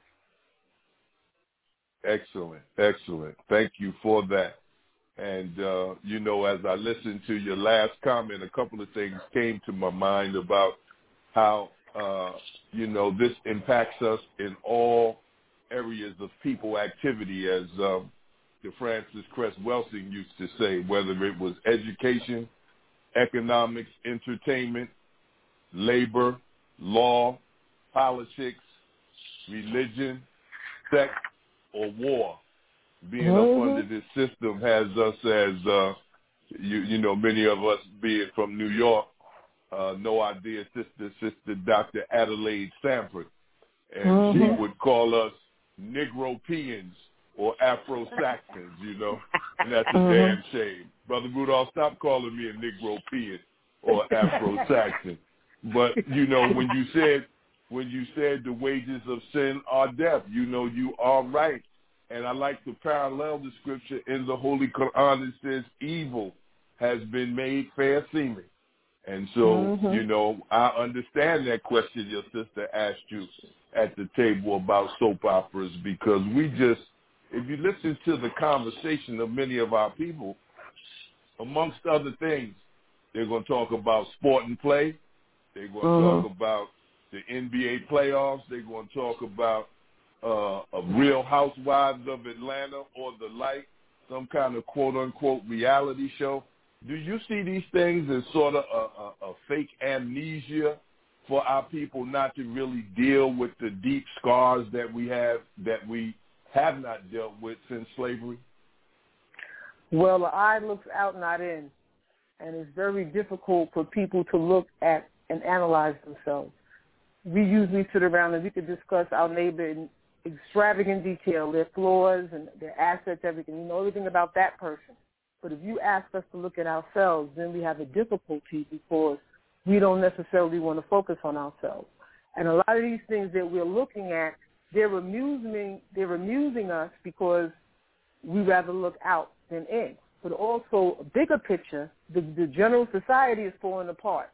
Excellent, excellent. Thank you for that. And, uh, you know, as I listened to your last comment, a couple of things came to my mind about how, uh, you know, this impacts us in all areas of people activity, as um, the Francis Cress Welsing used to say, whether it was education, economics, entertainment, labor, law, politics, religion, sex, or war. Being mm-hmm. up under this system has us as, uh, you, you know, many of us being from New York, uh, know our dear sister, Sister Doctor Adelaide Sanford. And mm-hmm. she would call us Negropeans or Afro-Saxons, you know, and that's a mm-hmm. damn shame. Brother Rudolph, stop calling me a Negropean or Afro-Saxon. But, you know, when you said when you said the wages of sin are death. You know, you are right. And I like to parallel the scripture in the Holy Quran that says evil has been made fair seeming. And so, mm-hmm. you know, I understand that question your sister asked you at the table about soap operas, because we just, if you listen to the conversation of many of our people, amongst other things, they're going to talk about sport and play. They're going to mm-hmm. talk about the N B A playoffs. They're going to talk about uh, a Real Housewives of Atlanta or the like, some kind of quote-unquote reality show. Do you see these things as sort of a, a, a fake amnesia for our people not to really deal with the deep scars that we have, that we have not dealt with since slavery? Well, the eye looks out, not in, and it's very difficult for people to look at and analyze themselves. We usually sit around and we could discuss our neighbor in extravagant detail, their flaws and their assets, everything. We know everything about that person. But if you ask us to look at ourselves, then we have a difficulty because we don't necessarily want to focus on ourselves. And a lot of these things that we're looking at, they're amusing, they're amusing us because we rather look out than in. But also, a bigger picture, the, the general society is falling apart.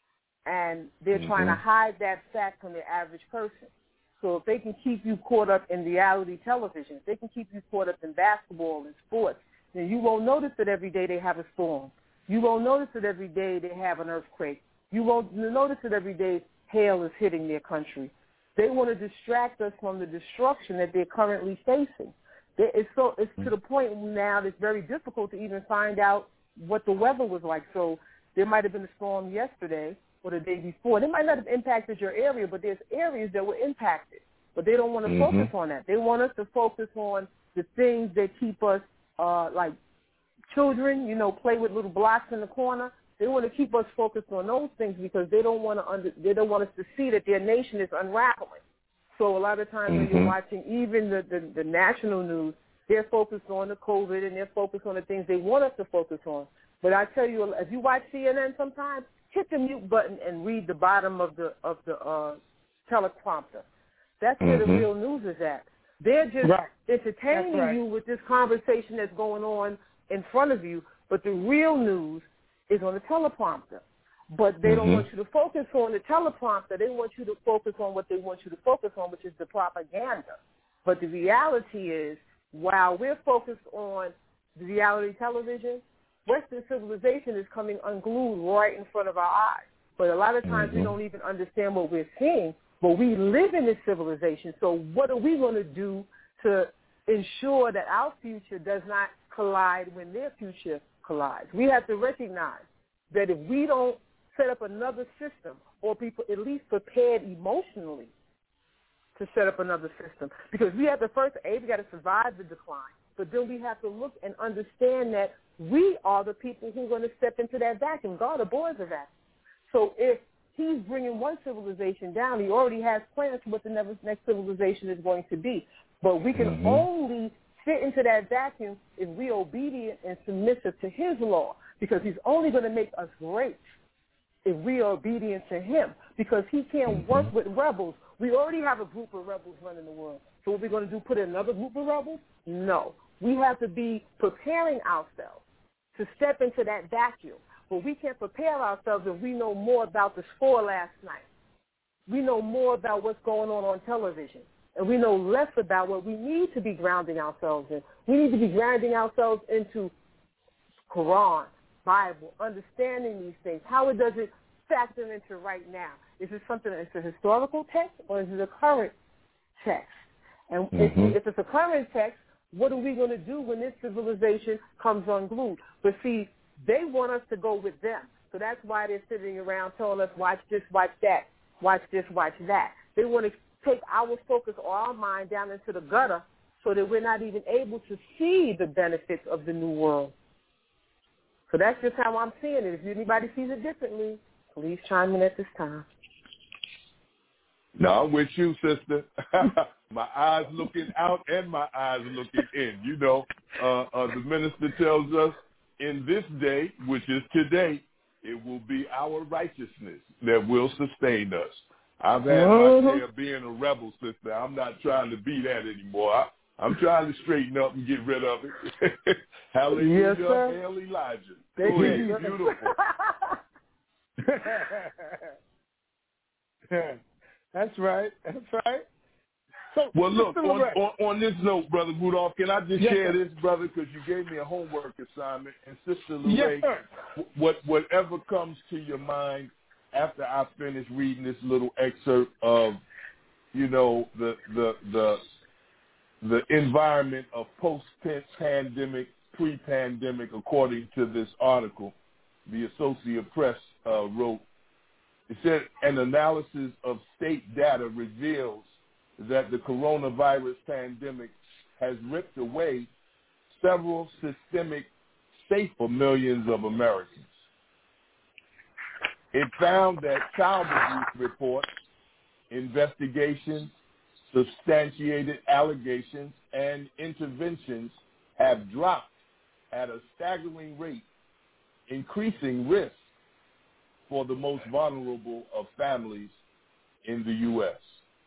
And they're mm-hmm. trying to hide that fact from the average person. So if they can keep you caught up in reality television, if they can keep you caught up in basketball and sports, then you won't notice that every day they have a storm. You won't notice that every day they have an earthquake. You won't notice that every day hail is hitting their country. They want to distract us from the destruction that they're currently facing. It's, so, it's to the point now that it's very difficult to even find out what the weather was like. So there might have been a storm yesterday or the day before. They might not have impacted your area, but there's areas that were impacted. But they don't want to mm-hmm. focus on that. They want us to focus on the things that keep us, uh, like children, you know, play with little blocks in the corner. They want to keep us focused on those things because they don't want to under, they don't want us to see that their nation is unraveling. So a lot of times mm-hmm. when you're watching even the, the, the national news, they're focused on the COVID and they're focused on the things they want us to focus on. But I tell you, if you watch C N N sometimes, hit the mute button and read the bottom of the of the uh, teleprompter. That's where mm-hmm. the real news is at. They're just right. entertaining right. you with this conversation that's going on in front of you, but the real news is on the teleprompter. But they mm-hmm. don't want you to focus on the teleprompter. They want you to focus on what they want you to focus on, which is the propaganda. But the reality is, while we're focused on the reality television, Western civilization is coming unglued right in front of our eyes. But a lot of times mm-hmm. we don't even understand what we're seeing, but we live in this civilization. So what are we going to do to ensure that our future does not collide when their future collides? We have to recognize that if we don't set up another system, or people at least prepared emotionally to set up another system, because we have to first, A, we got to survive the decline, but then we have to look and understand that we are the people who are going to step into that vacuum. God abhors a vacuum. So if he's bringing one civilization down, he already has plans for what the next civilization is going to be. But we can mm-hmm. only fit into that vacuum if we're obedient and submissive to his law, because he's only going to make us great if we are obedient to him, because he can't mm-hmm. work with rebels. We already have a group of rebels running the world. So what we're going to do, put in another group of rebels? No. We have to be preparing ourselves to step into that vacuum. But we can't prepare ourselves if we know more about the score last night. We know more about what's going on on television. And we know less about what we need to be grounding ourselves in. We need to be grounding ourselves into Quran, Bible, understanding these things. How it does it factor into right now? Is it something that's a historical text, or is it a current text? And mm-hmm. if, if it's a current text, what are we going to do when this civilization comes unglued? But see, they want us to go with them. So that's why they're sitting around telling us, watch this, watch that, watch this, watch that. They want to take our focus or our mind down into the gutter so that we're not even able to see the benefits of the new world. So that's just how I'm seeing it. If anybody sees it differently, please chime in at this time. No, I'm with you, sister. My eyes looking out and my eyes looking in. You know, uh, uh, the minister tells us in this day, which is today, it will be our righteousness that will sustain us. I've had mm-hmm. my share of being a rebel, sister. I'm not trying to be that anymore. I, I'm trying to straighten up and get rid of it. Hallelujah, yes, sir. hail Elijah. Thank Go you, ahead, beautiful. That's right. That's right. So, well, look, on, on, on, on this note, Brother Rudolph, can I just yes, share sir. this, brother, because you gave me a homework assignment. And Sister Lorraine, yes, sir. what, whatever comes to your mind after I finish reading this little excerpt of, you know, the the the the environment of post-pandemic, pre-pandemic, according to this article, the Associated Press uh, wrote. It said an analysis of state data reveals that the coronavirus pandemic has ripped away several systemic safety for millions of Americans. It found that child abuse reports, investigations, substantiated allegations, and interventions have dropped at a staggering rate, increasing risk for the most vulnerable of families in the U S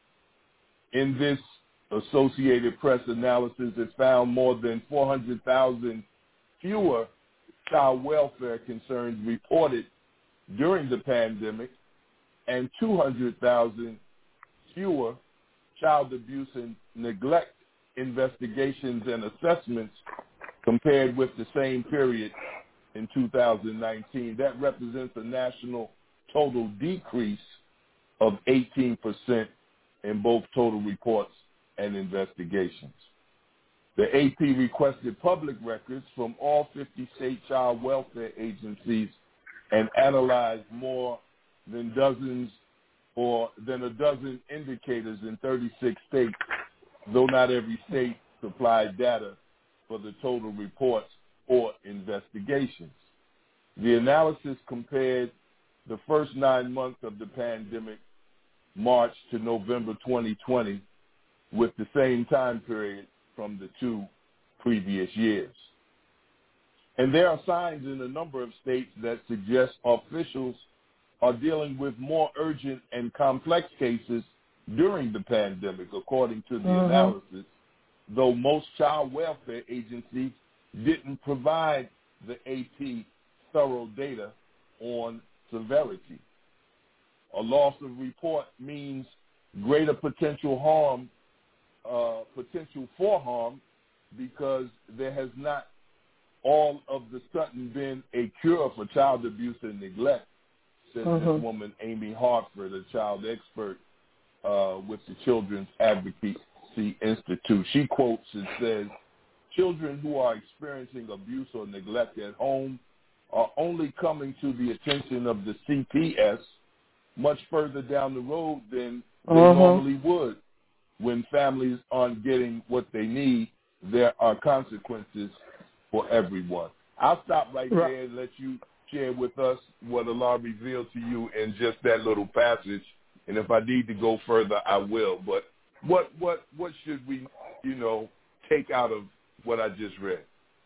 In this Associated Press analysis, it found more than four hundred thousand fewer child welfare concerns reported during the pandemic and two hundred thousand fewer child abuse and neglect investigations and assessments compared with the same period in two thousand nineteen. That represents a national total decrease of eighteen percent in both total reports and investigations. The A P requested public records from all fifty state child welfare agencies and analyzed more than dozens or than a dozen indicators in thirty-six states, though not every state supplied data for the total reports or investigations. The analysis compared the first nine months of the pandemic, March to November twenty twenty, with the same time period from the two previous years. And there are signs in a number of states that suggest officials are dealing with more urgent and complex cases during the pandemic, according to the mm-hmm. analysis, though most child welfare agencies didn't provide the A P thorough data on severity. A loss of report means greater potential harm, uh, potential for harm, because there has not all of the sudden been a cure for child abuse and neglect, said mm-hmm. this woman, Amy Hartford, a child expert uh, with the Children's Advocacy Institute. She quotes and says, children who are experiencing abuse or neglect at home are only coming to the attention of the C P S much further down the road than they mm-hmm. normally would. When families aren't getting what they need, there are consequences for everyone. I'll stop right, right. there and let you share with us what Allah revealed to you in just that little passage. And if I need to go further, I will. But what what what should we, you know, take out of what I just read?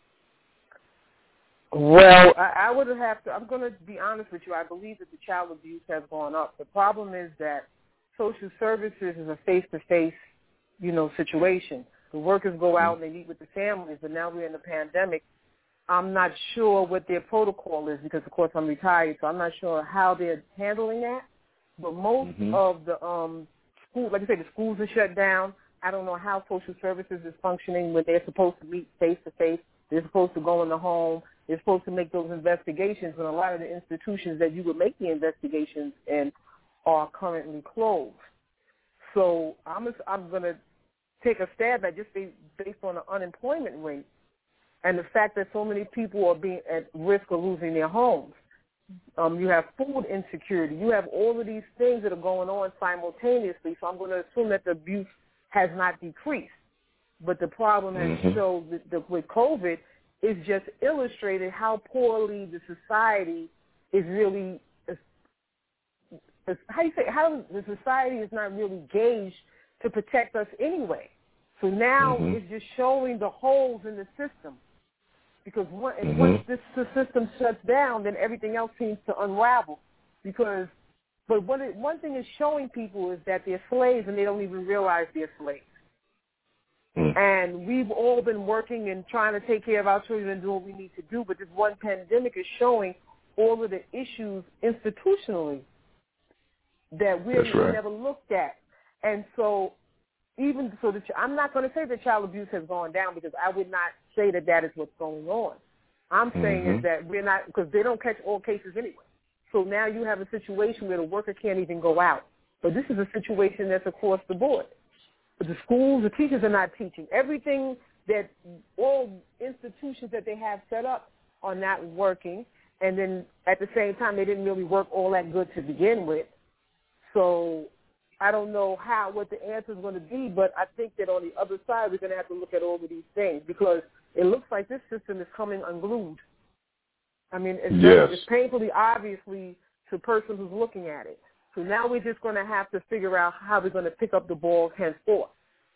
Well, I, I would have to, I'm going to be honest with you. I believe that the child abuse has gone up. The problem is that social services is a face-to-face, you know, situation. The workers go out and they meet with the families, but now we're in the pandemic. I'm not sure what their protocol is because, of course, I'm retired, so I'm not sure how they're handling that. But most mm-hmm. of the um, schools, like I said, the schools are shut down. I don't know how social services is functioning when they're supposed to meet face-to-face. They're supposed to go in the home. They're supposed to make those investigations, and a lot of the institutions that you would make the investigations in are currently closed. So I'm a, I'm going to take a stab at just based on the unemployment rate and the fact that so many people are being at risk of losing their homes. Um, you have food insecurity. You have all of these things that are going on simultaneously. So I'm going to assume that the abuse has not decreased. But the problem has mm-hmm. showed that the, with COVID is just illustrated how poorly the society is really, how you say, how the society is not really gauged to protect us anyway. So now mm-hmm. it's just showing the holes in the system. Because once, mm-hmm. once this the system shuts down, then everything else seems to unravel. Because But what it, one thing it's showing people is that they're slaves and they don't even realize they're slaves. Mm. And we've all been working and trying to take care of our children and do what we need to do, but this one pandemic is showing all of the issues institutionally that we right. never looked at. And so even so, the, I'm not going to say that child abuse has gone down because I would not say that that is what's going on. I'm saying mm-hmm. is that we're not, because they don't catch all cases anyway. So now you have a situation where the worker can't even go out. But this is a situation that's across the board. The schools, the teachers are not teaching. Everything that all institutions that they have set up are not working. And then at the same time, they didn't really work all that good to begin with. So I don't know how, what the answer is going to be, but I think that on the other side, we're going to have to look at all of these things because it looks like this system is coming unglued. I mean, it's, yes. it's painfully obviously to a person who's looking at it. So now we're just going to have to figure out how we're going to pick up the ball henceforth.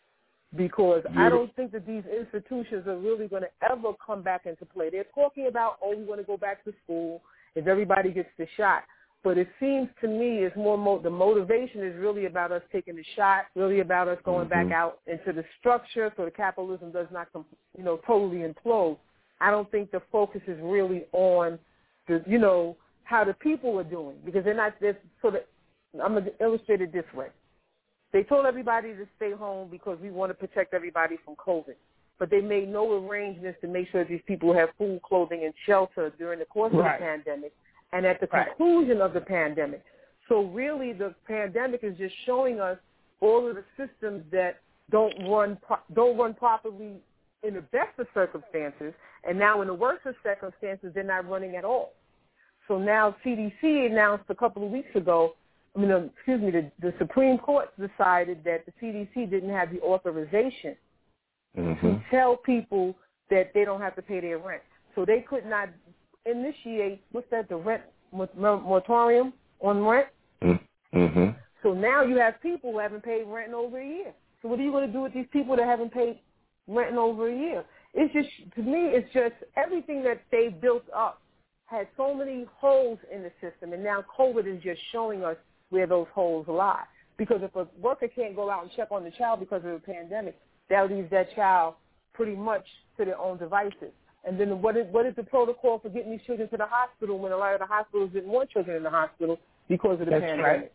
Because yeah. I don't think that these institutions are really going to ever come back into play. They're talking about, oh, we want to go back to school if everybody gets the shot. But it seems to me it's more mo- the motivation is really about us taking the shot, really about us going mm-hmm. back out into the structure so the capitalism does not, you know, totally implode. I don't think the focus is really on the, you know, how the people are doing because they're not. They're, so that I'm going to illustrate it this way. They told everybody to stay home because we want to protect everybody from COVID. But they made no arrangements to make sure that these people have food, clothing, and shelter during the course right. of the pandemic and at the right. conclusion of the pandemic. So really the pandemic is just showing us all of the systems that don't run don't run properly in the best of circumstances, and now in the worst of circumstances, they're not running at all. So now C D C announced a couple of weeks ago I mean, um, excuse me, the, the Supreme Court decided that the C D C didn't have the authorization mm-hmm. to tell people that they don't have to pay their rent. So they could not initiate, what's that, the rent moratorium on rent? Mm-hmm. So now you have people who haven't paid rent in over a year. So what are you going to do with these people that haven't paid rent in over a year? It's just, to me, it's just everything that they built up had so many holes in the system, and now COVID is just showing us where those holes lie. Because if a worker can't go out and check on the child because of the pandemic, that leaves that child pretty much to their own devices. And then what is, what is the protocol for getting these children to the hospital when a lot of the hospitals didn't want children in the hospital because of the That's pandemic? Right.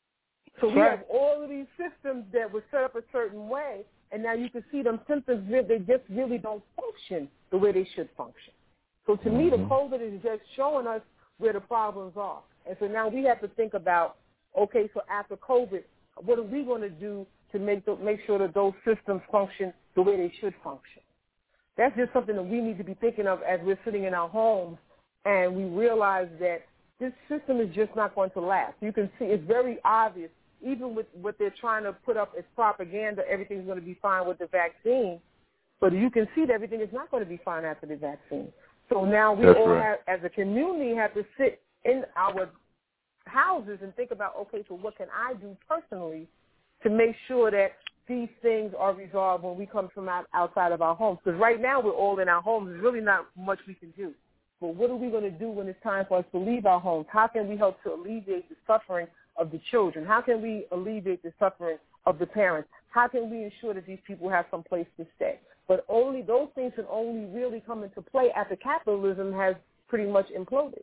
So we right. have all of these systems that were set up a certain way, and now you can see them symptoms, they just really don't function the way they should function. So to mm-hmm. me, the COVID is just showing us where the problems are. And so now we have to think about, okay, so after COVID, what are we going to do to make the, make sure that those systems function the way they should function? That's just something that we need to be thinking of as we're sitting in our homes and we realize that this system is just not going to last. You can see it's very obvious, even with what they're trying to put up as propaganda, everything's going to be fine with the vaccine, but you can see that everything is not going to be fine after the vaccine. So now we That's all right. have, as a community, have to sit in our houses and think about, okay, so what can I do personally to make sure that these things are resolved when we come from out, outside of our homes? Because right now we're all in our homes. There's really not much we can do. But what are we going to do when it's time for us to leave our homes? How can we help to alleviate the suffering of the children? How can we alleviate the suffering of the parents? How can we ensure that these people have some place to stay? But only those things can only really come into play after capitalism has pretty much imploded.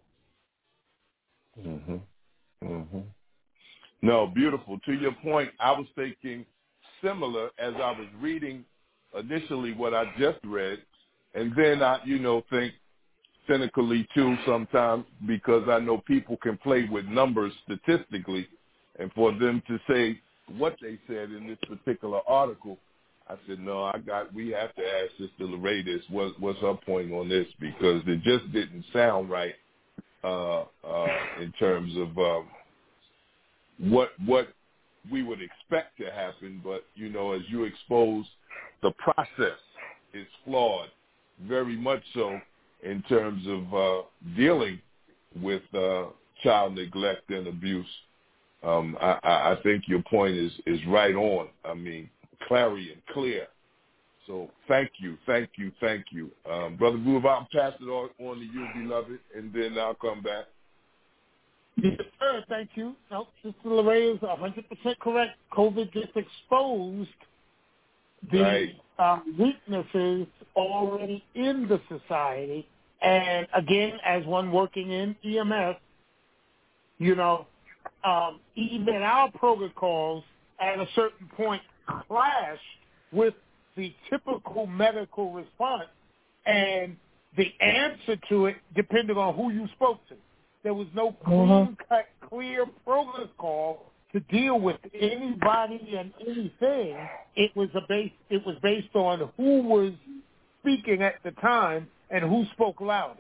Mm-hmm. Mm-hmm. No, beautiful. To your point, I was thinking similar as I was reading initially what I just read, and then I, you know, think cynically too sometimes because I know people can play with numbers statistically, and for them to say what they said in this particular article, I said, no, I got. We have to ask Sister Lorraine this. What, what's her point on this? Because it just didn't sound right uh, uh, in terms of um, what what we would expect to happen. But you know, as you expose, the process is flawed, very much so in terms of uh, dealing with uh, child neglect and abuse. Um, I, I think your point is is right on. I mean, clarion clear. So thank you, thank you, thank you. Um, Brother Groove, I'll pass it on, on to you, beloved, and then I'll come back. Yes, sir. Thank you. No, Sister LeRae is one hundred percent correct. COVID just exposed the Right. uh, weaknesses already in the society. And again, as one working in E M S, you know, um, even our protocols at a certain point clash with the typical medical response, and the answer to it depended on who you spoke to. There was no clean-cut, clear protocol to deal with anybody and anything. It was a base. It was based on who was speaking at the time and who spoke louder.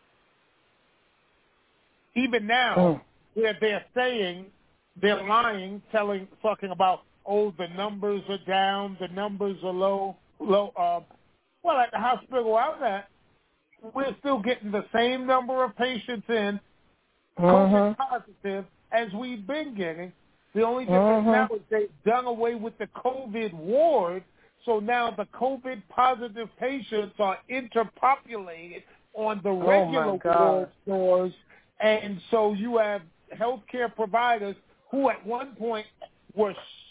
Even now, Mm. where they're saying they're lying, telling, talking about, oh, the numbers are down, the numbers are low, low. Uh, well, at the hospital I'm at, we're still getting the same number of patients in, COVID Mm-hmm. positive, as we've been getting. The only difference Mm-hmm. now is they've done away with the COVID ward, so now the COVID positive patients are interpopulated on the Oh, regular my God. ward floors, and so you have healthcare providers who at one point were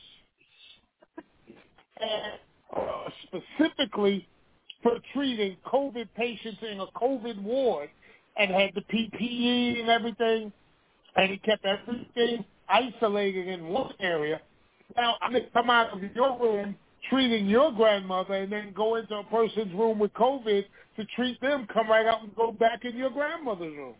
uh, specifically for treating COVID patients in a COVID ward and had the P P E and everything, and he kept everything isolated in one area. Now, I'm going to come out of your room treating your grandmother and then go into a person's room with COVID to treat them, come right out and go back in your grandmother's room.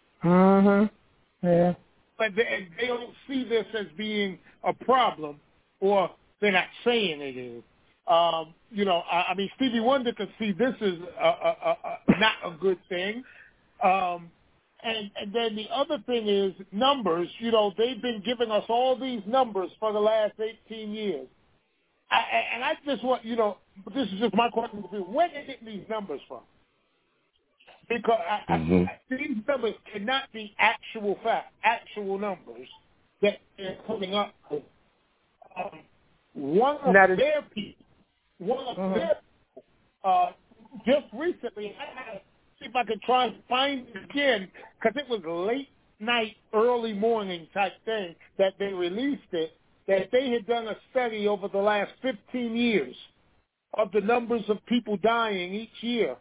Mm-hmm. Yeah. But they, they don't see this as being a problem, or they're not saying it is. Um, you know, I, I mean, Stevie Wonder could see this as a, a, a, a, not a good thing. Um, and, and then the other thing is numbers. You know, they've been giving us all these numbers for the last eighteen years. I, and I just want, you know, this is just my question to you. Where are they getting these numbers from? Because I, Mm-hmm. I, these numbers cannot be actual fact, actual numbers that they're putting up. Um, one of That is- their people, one of Mhm. their, uh, just recently, I had to see if I could try and find it again, because it was late night, early morning type thing that they released it, that they had done a study over the last fifteen years of the numbers of people dying each year.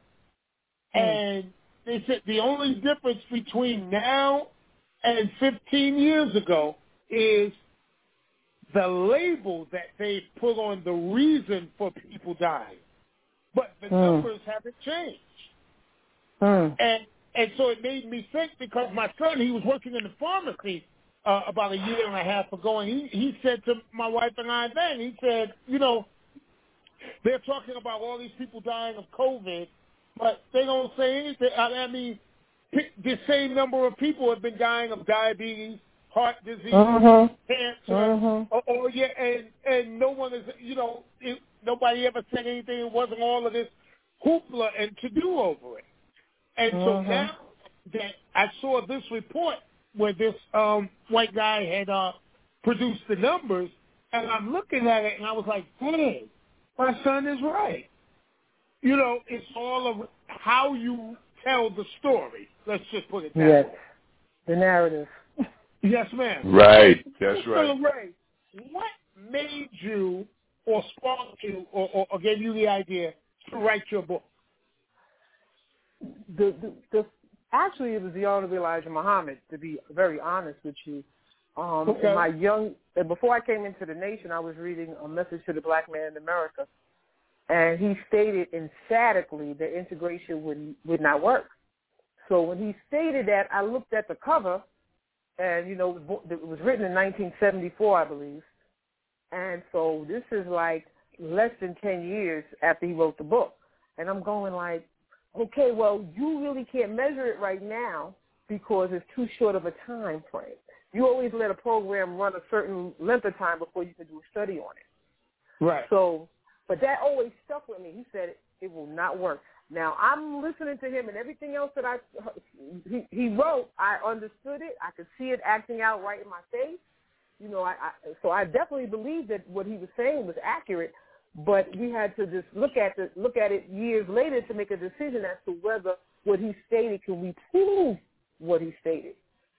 And they said the only difference between now and fifteen years ago is the label that they put on the reason for people dying. But the Mm. numbers haven't changed. Mm. And and so it made me think, because my son, he was working in the pharmacy uh, about a year and a half ago, and he, he said to my wife and I then, he said, you know, they're talking about all these people dying of COVID, but they don't say anything. I I mean, the same number of people have been dying of diabetes, heart disease, Mhm. cancer, Mhm. or, or yeah, and and no one is, you know, it, nobody ever said anything. It wasn't all of this hoopla and to do over it. And so Mhm. now that I saw this report where this um, white guy had uh, produced the numbers, and I'm looking at it, and I was like, dang, my son is right. You know, it's all of how you tell the story. Let's just put it that Yes. way. The narrative. Yes, ma'am. Right. That's Mister right. LeRae, what made you or sparked you or, or, or gave you the idea to write your book? The, the, the actually it was the Honorable Elijah Muhammad, to be very honest with you. Um, Okay. in my young and before I came into the nation, I was reading A Message to the Black Man in America, and he stated emphatically that integration would would not work. So when he stated that, I looked at the cover, and you know it was, it was written in nineteen seventy-four, I believe, and so this is like less than ten years after he wrote the book, and I'm going like, okay, well, you really can't measure it right now because it's too short of a time frame. You always let a program run a certain length of time before you can do a study on it. Right. So, but that always stuck with me. He said it, it will not work. Now, I'm listening to him, and everything else that I he, he wrote, I understood it. I could see it acting out right in my face. You know, I, I so I definitely believe that what he was saying was accurate. But we had to just look at the, look at it years later to make a decision as to whether what he stated, can we prove what he stated.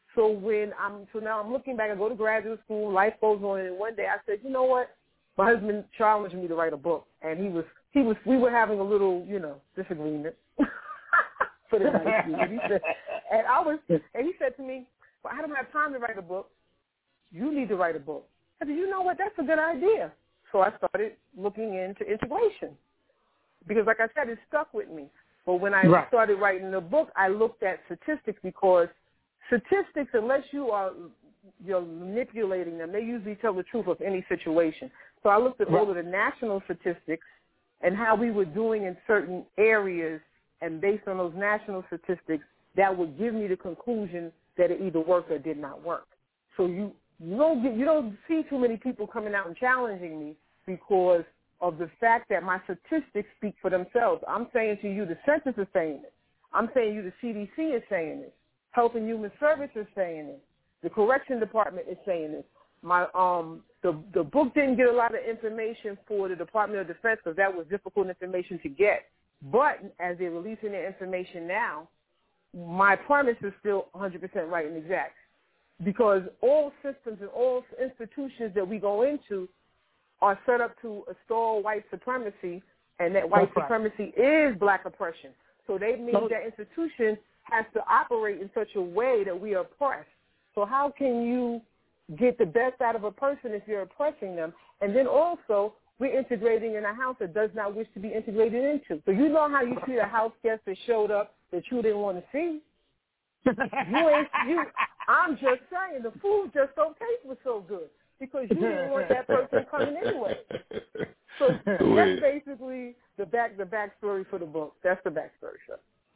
So when I'm, so now I'm looking back, I go to graduate school, life goes on, and one day I said, you know what? My husband challenged me to write a book, and he was, he was, we were having a little, you know, disagreement. Put it nicely. And he said, and I was, and he said to me, well, I don't have time to write a book. You need to write a book. I said, you know what? That's a good idea. So I started looking into integration because, like I said, it stuck with me. But when I right. started writing the book, I looked at statistics because statistics, unless you are you're manipulating them, they usually tell the truth of any situation. So I looked at right. all of the national statistics and how we were doing in certain areas, and based on those national statistics, that would give me the conclusion that it either worked or did not work. So you you don't get, you don't see too many people coming out and challenging me because of the fact that my statistics speak for themselves. I'm saying to you, the census is saying it. I'm saying to you, the C D C is saying it. Health and Human Services is saying it. The Correction Department is saying it. My um the the book didn't get a lot of information for the Department of Defense because that was difficult information to get. But as they're releasing their information now, my premise is still one hundred percent right and exact. Because all systems and all institutions that we go into are set up to install white supremacy, and that white That's supremacy right. is black oppression. So they mean no. that institution has to operate in such a way that we are oppressed. So how can you get the best out of a person if you're oppressing them? And then also, we're integrating in a house that does not wish to be integrated into. So you know how you see a house guest that showed up that you didn't want to see? You ain't, you, I'm just saying, the food just don't taste was so good because you didn't want that person coming anyway. So that's basically the back the backstory for the book. That's the backstory, sir.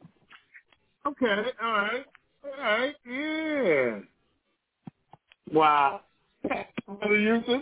Okay, all right, all right, yeah. Wow. Brother Yusuf?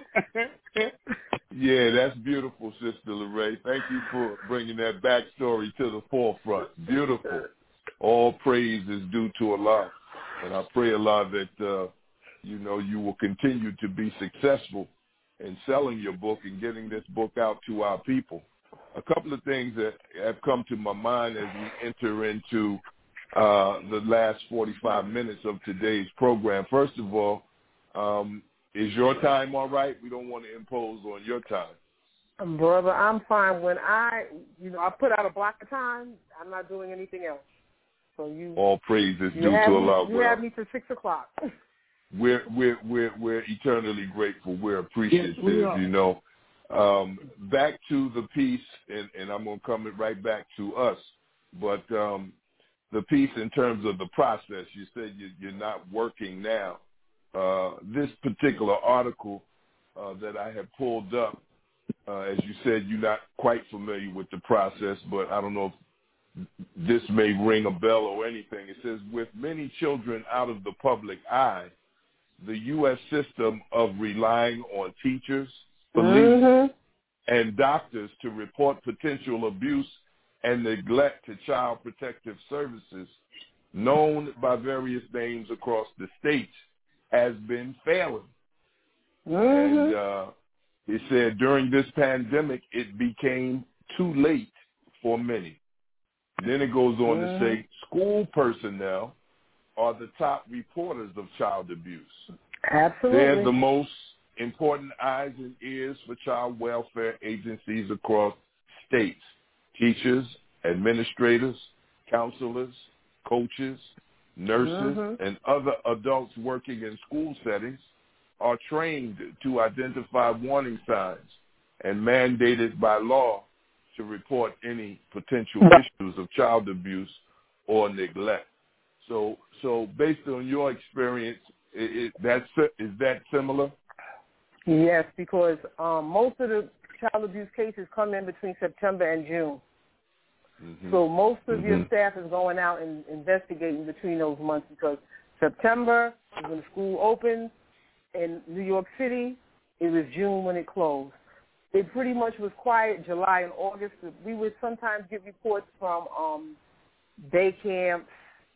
Yeah, that's beautiful, Sister LeRae. Thank you for bringing that backstory to the forefront. Beautiful. All praise is due to Allah. And I pray, Allah, that, uh, you know, you will continue to be successful in selling your book and getting this book out to our people. A couple of things that have come to my mind as we enter into uh, the last forty-five minutes of today's program. First of all, um, is your time all right? We don't want to impose on your time. Brother, I'm fine. When I, you know, I put out a block of time, I'm not doing anything else. So you, all praise is due to me, Allah. You have me to six o'clock. We're we're we're we're eternally grateful. We're appreciative. Yes, we are. You know, um, back to the piece, and, and I'm gonna come right back to us. But um, the piece in terms of the process, you said you, you're not working now. Uh, this particular article uh, that I have pulled up, uh, as you said, you're not quite familiar with the process, but I don't know if this may ring a bell or anything. It says, with many children out of the public eye, the U S system of relying on teachers, police, mm-hmm. and doctors to report potential abuse and neglect to Child Protective Services, known by various names across the states, has been failing. Mm-hmm. And uh, it said during this pandemic, it became too late for many. Then it goes on mm-hmm. to say school personnel are the top reporters of child abuse. Absolutely. They're the most important eyes and ears for child welfare agencies across states. Teachers, administrators, counselors, coaches, nurses, mm-hmm. and other adults working in school settings are trained to identify warning signs and mandated by law to report any potential issues of child abuse or neglect. So, so based on your experience, it, it, that's, is that similar? Yes, because um, most of the child abuse cases come in between September and June. Mm-hmm. So most of mm-hmm. your staff is going out and investigating between those months because September is when the school opens. In New York City, it was June when it closed. It pretty much was quiet July and August. We would sometimes get reports from um, day camps,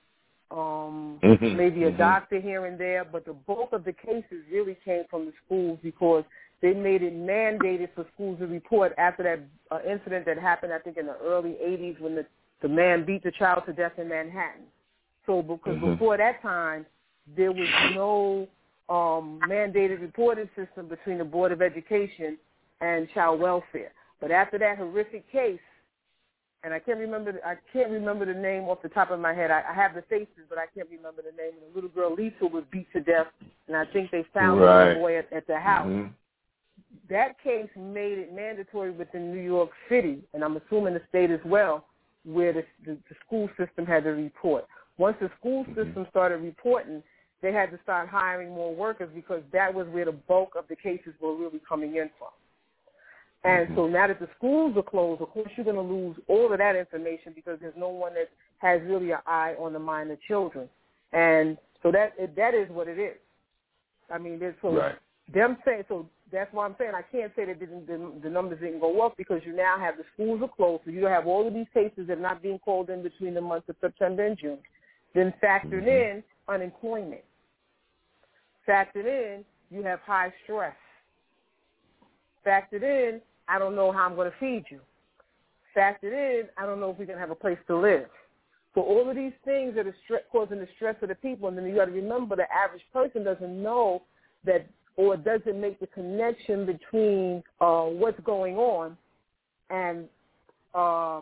um, mm-hmm. maybe a mm-hmm. doctor here and there, but the bulk of the cases really came from the schools because they made it mandated for schools to report after that uh, incident that happened, I think, in the early eighties when the, the man beat the child to death in Manhattan. So because mm-hmm. before that time, there was no um, mandated reporting system between the Board of Education and Child Welfare. But after that horrific case, and I can't remember the, I can't remember the name off the top of my head. I, I have the faces, but I can't remember the name. And the little girl Lisa was beat to death, and I think they found right. the little boy at, at the house. Mm-hmm. That case made it mandatory within New York City, and I'm assuming the state as well, where the, the, the school system had to report. Once the school system started reporting, they had to start hiring more workers because that was where the bulk of the cases were really coming in from. And mm-hmm. so now that the schools are closed, of course, you're going to lose all of that information because there's no one that has really an eye on the mind of children. And so that that is what it is. I mean, there's so right. them saying, so that's why I'm saying I can't say that the, the, the numbers didn't go up because you now have the schools are closed, so you have all of these cases that are not being called in between the months of September and June. Then factored mm-hmm. in unemployment. Factored in, you have high stress. Factored in, I don't know how I'm going to feed you. Factored in, I don't know if we're going to have a place to live. So all of these things that are stre- causing the stress of the people, and then you got to remember the average person doesn't know that or doesn't make the connection between uh, what's going on and uh,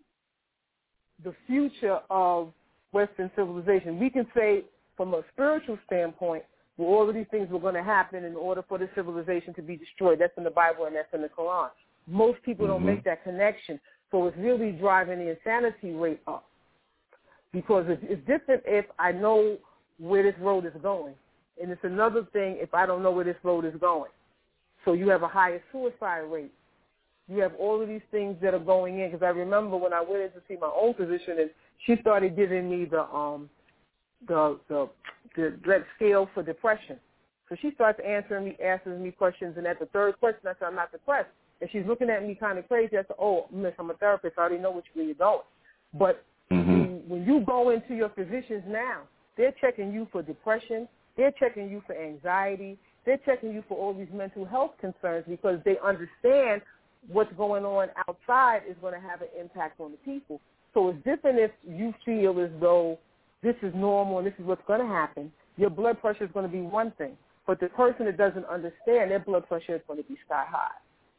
the future of Western civilization. We can say from a spiritual standpoint, well, all of these things were going to happen in order for the civilization to be destroyed. That's in the Bible and that's in the Quran. Most people mm-hmm. don't make that connection, so it's really driving the insanity rate up. Because it's, it's different if I know where this road is going, and it's another thing if I don't know where this road is going. So you have a higher suicide rate. You have all of these things that are going in. Because I remember when I went in to see my own physician, and she started giving me the um the the the, the scale for depression. So she starts answering me, asking me questions, and at the third question, I said, I'm not depressed. And she's looking at me kind of crazy. I said, oh, miss, I'm a therapist. I already know which way you're going. But mm-hmm. when, when you go into your physicians now, they're checking you for depression. They're checking you for anxiety. They're checking you for all these mental health concerns because they understand what's going on outside is going to have an impact on the people. So it's different if you feel as though this is normal and this is what's going to happen. Your blood pressure is going to be one thing. But the person that doesn't understand, their blood pressure is going to be sky high.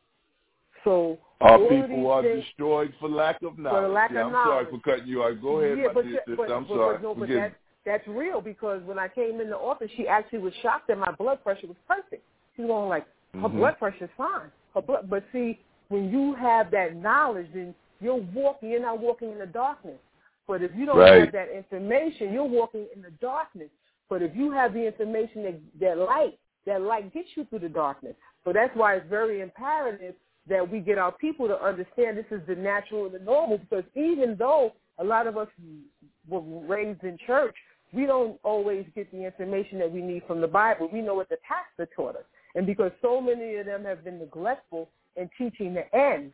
So our people are things, destroyed for lack of knowledge. For lack yeah, of I'm knowledge. sorry for cutting you off. Go ahead, yeah, my but, dear sister. but, I'm but, sorry. But, no, but Forgive that, me. that's real because when I came in the office, she actually was shocked that my blood pressure was perfect. She's going like, her mm-hmm. blood pressure is fine. Her blood, but see, when you have that knowledge, then you're walking. You're not walking in the darkness. But if you don't right. have that information, you're walking in the darkness. But if you have the information, that, that light, that light gets you through the darkness. So that's why it's very imperative that we get our people to understand this is the natural and the normal, because even though a lot of us were raised in church, we don't always get the information that we need from the Bible. We know what the pastor taught us. And because so many of them have been neglectful in teaching the end,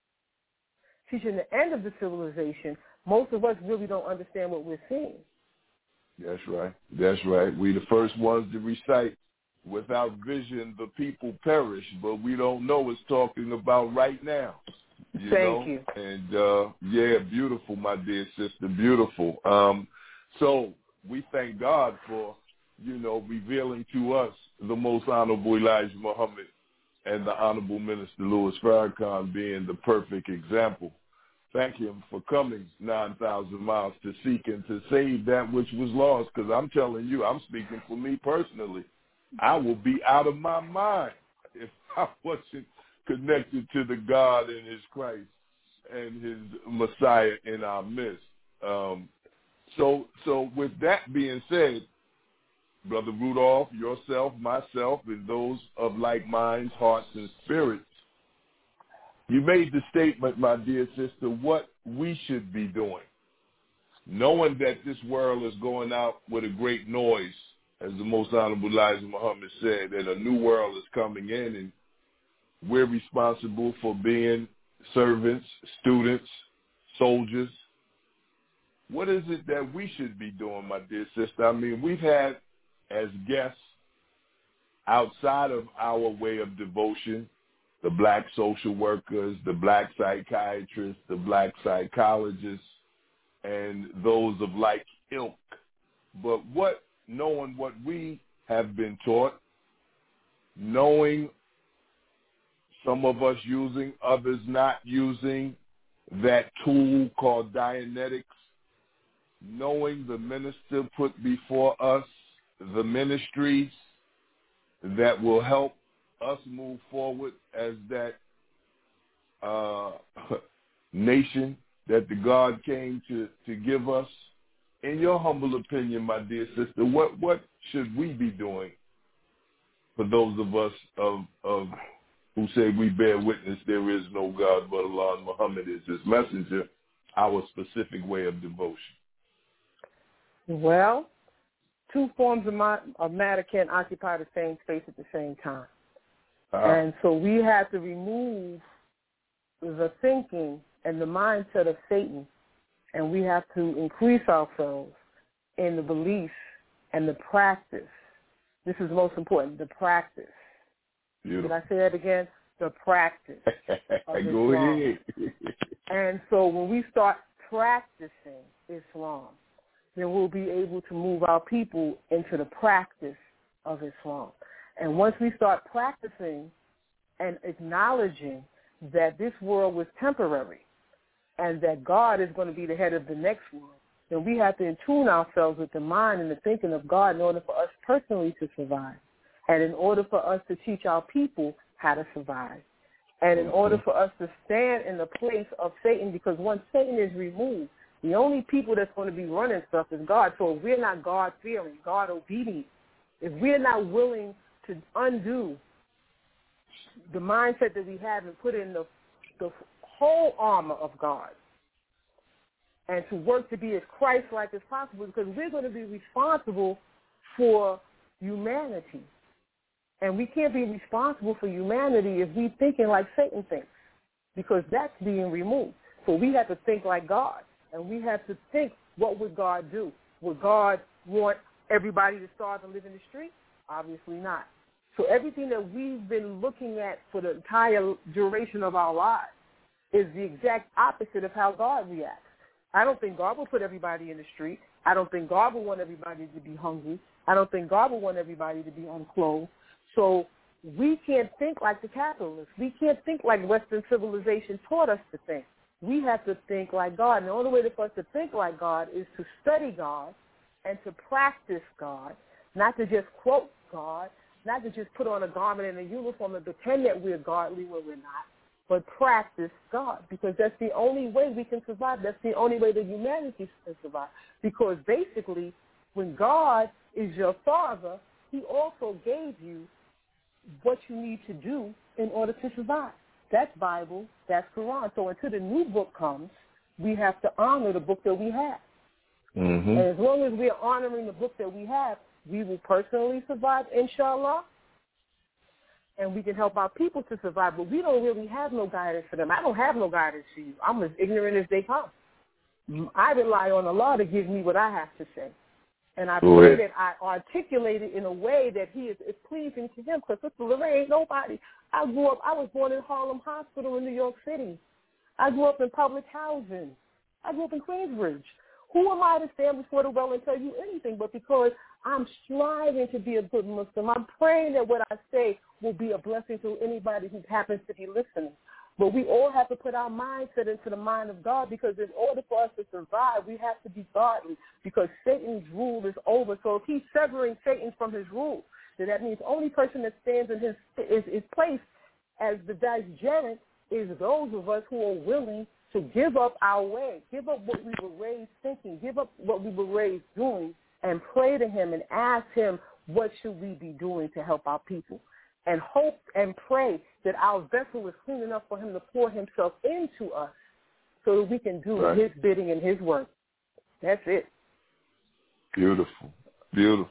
teaching the end of the civilization, most of us really don't understand what we're seeing. That's right. That's right. We the first ones to recite, without vision, the people perish, but we don't know it's talking about right now. You Thank know? you. And, uh, yeah, beautiful, my dear sister, beautiful. Um, so we thank God for, you know, revealing to us the most honorable Elijah Muhammad and the honorable Minister Louis Farrakhan being the perfect example. Thank him for coming nine thousand miles to seek and to save that which was lost, because I'm telling you, I'm speaking for me personally. I will be out of my mind if I wasn't connected to the God and his Christ and his Messiah in our midst. Um, so, so with that being said, Brother Rudolph, yourself, myself, and those of like minds, hearts, and spirits, you made the statement, my dear sister, what we should be doing, knowing that this world is going out with a great noise, as the most honorable Elijah Muhammad said, that a new world is coming in, and we're responsible for being servants, students, soldiers. What is it that we should be doing, my dear sister? I mean, we've had as guests outside of our way of devotion, the black social workers, the black psychiatrists, the black psychologists, and those of like ilk. But what knowing what we have been taught, knowing some of us using, others not using that tool called Dianetics, knowing the minister put before us the ministries that will help us move forward as that uh, nation that the God came to, to give us. In your humble opinion, my dear sister, what, what should we be doing for those of us of, of who say we bear witness there is no God but Allah and Muhammad is his messenger, our specific way of devotion? Well, two forms of, ma- of matter can't occupy the same space at the same time. Uh-huh. And so we have to remove the thinking and the mindset of Satan, and we have to increase ourselves in the belief and the practice. This is most important, the practice. Beautiful. Did I say that again? The practice. Go ahead. And so when we start practicing Islam, then we'll be able to move our people into the practice of Islam. And once we start practicing and acknowledging that this world was temporary and that God is going to be the head of the next world, then we have to attune ourselves with the mind and the thinking of God in order for us personally to survive, and in order for us to teach our people how to survive, and in order for us to stand in the place of Satan, because once Satan is removed, the only people that's going to be running stuff is God. So if we're not God-fearing, God-obedient, if we're not willing to undo the mindset that we have and put in the, the whole armor of God and to work to be as Christ-like as possible, because we're going to be responsible for humanity. And we can't be responsible for humanity if we're thinking like Satan thinks, because that's being removed. So we have to think like God. And we have to think, what would God do? Would God want everybody to starve and live in the street? Obviously not. So everything that we've been looking at for the entire duration of our lives is the exact opposite of how God reacts. I don't think God will put everybody in the street. I don't think God will want everybody to be hungry. I don't think God will want everybody to be unclothed. So we can't think like the capitalists. We can't think like Western civilization taught us to think. We have to think like God. And the only way for us to think like God is to study God and to practice God, not to just quote God, not to just put on a garment and a uniform and pretend that we're godly when we're not, but practice God, because that's the only way we can survive. That's the only way that humanity can survive. Because basically, when God is your father, he also gave you what you need to do in order to survive. That's Bible, that's Quran. So until the new book comes, we have to honor the book that we have. Mm-hmm. And as long as we're honoring the book that we have, we will personally survive, inshallah, and we can help our people to survive. But we don't really have no guidance for them. I don't have no guidance for you. I'm as ignorant as they come. I rely on Allah to give me what I have to say. And I pray that I articulate it in a way that he is, is pleasing to him. Because Sister Lorraine ain't nobody. I grew up, I was born in Harlem Hospital in New York City. I grew up in public housing. I grew up in Queensbridge. Who am I to stand before the well and tell you anything? But because I'm striving to be a good Muslim, I'm praying that what I say will be a blessing to anybody who happens to be listening. But we all have to put our mindset into the mind of God, because in order for us to survive, we have to be godly, because Satan's rule is over. So if he's severing Satan from his rule, then that means the only person that stands in his, his, his place as the vicegerent is those of us who are willing to give up our way, give up what we were raised thinking, give up what we were raised doing, and pray to him and ask him, what should we be doing to help our people? And hope and pray that our vessel is clean enough for him to pour himself into us so that we can do right. his bidding and his work. That's it. Beautiful. Beautiful.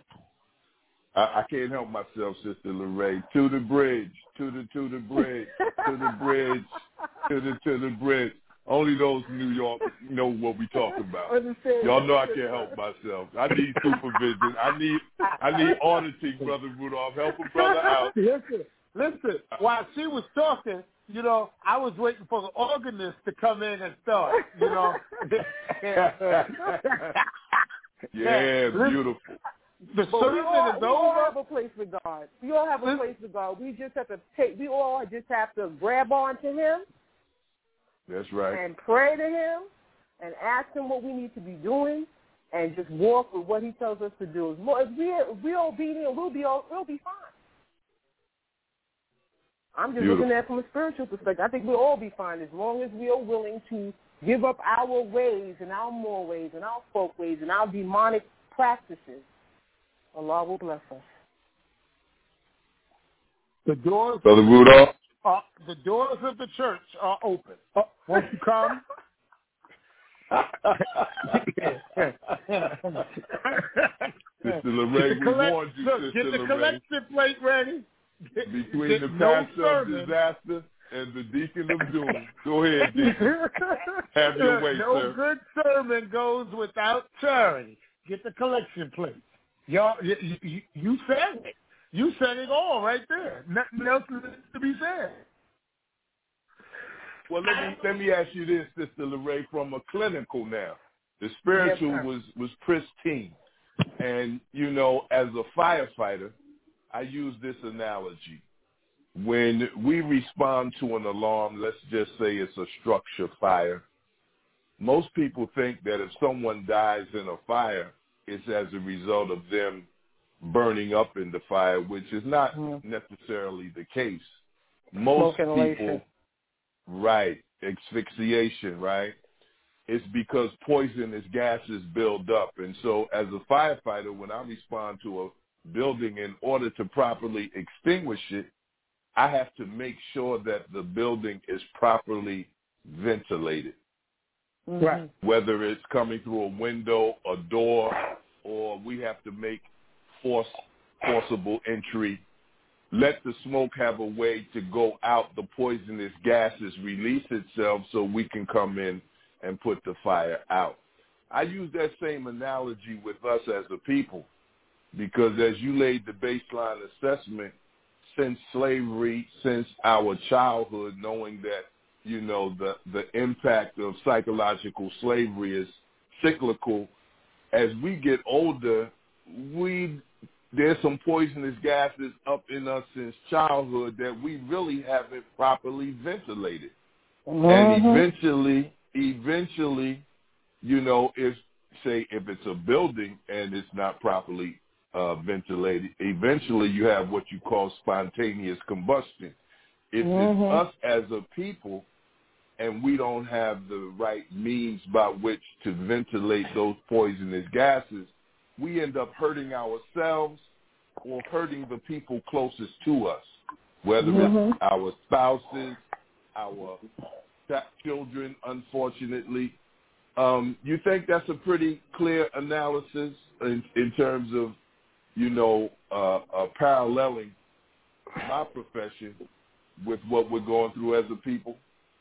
I, I can't help myself, Sister Lorraine. To the bridge, to the to the bridge, to the bridge, to the to the bridge. Only those in New York know what we talk about. Y'all know I can't help myself. I need supervision. I need I need auditing, Brother Rudolph. Help a brother out. Listen, listen. While she was talking, you know, I was waiting for the organist to come in and start. You know. Yeah, beautiful. The but sermon we all, is we all over. have a place for God. We all have a place for God. We just have to take. We all just have to grab on to Him. That's right. And pray to Him, and ask Him what we need to be doing, and just walk with what He tells us to do. If we're, if we're obedient, we'll be all, we'll be fine. I'm just Beautiful. looking at it from a spiritual perspective. I think we'll all be fine as long as we are willing to give up our ways and our moral ways and our folk ways and our demonic practices. Allah will bless us. The doors, Brother Rudolph. uh, the doors of the church are open. Uh, won't you come? Sister LeRae, we collect, warned you, look, Sister get the LeRae. collection plate ready. Get, Between get the no pastor sermon. of disaster and the deacon of doom. Go ahead, Deacon. Have your way, no sir. good sermon goes without charity. Get the collection plate. Y'all, you, you, you said it. You said it all right there. Nothing else is to be said. Well, let me let me ask you this, Sister LeRae, from a clinical now. The spiritual Yes, was was pristine, and you know, as a firefighter, I use this analogy. When we respond to an alarm, let's just say it's a structure fire, most people think that if someone dies in a fire, it's as a result of them burning up in the fire, which is not mm-hmm. necessarily the case. Most Smoke people, inhalation. right, asphyxiation, right? It's because poisonous gases build up. And so as a firefighter, when I respond to a building, in order to properly extinguish it, I have to make sure that the building is properly ventilated. Right. Whether it's coming through a window, a door, or we have to make force, forcible entry. Let the smoke have a way to go out, the poisonous gases release itself so we can come in and put the fire out. I use that same analogy with us as a people because as you laid the baseline assessment, since slavery, since our childhood, knowing that, you know, the, the impact of psychological slavery is cyclical, as we get older, we there's some poisonous gases up in us since childhood that we really haven't properly ventilated. Mm-hmm. And eventually, eventually, you know, if, say, if it's a building and it's not properly uh, ventilated, eventually you have what you call spontaneous combustion. If mm-hmm. it's us as a people and we don't have the right means by which to ventilate those poisonous gases, we end up hurting ourselves or hurting the people closest to us, whether mm-hmm. it's our spouses, our children, unfortunately. Um, you think that's a pretty clear analysis in, in terms of, you know, uh, uh, paralleling my profession with what we're going through as a people?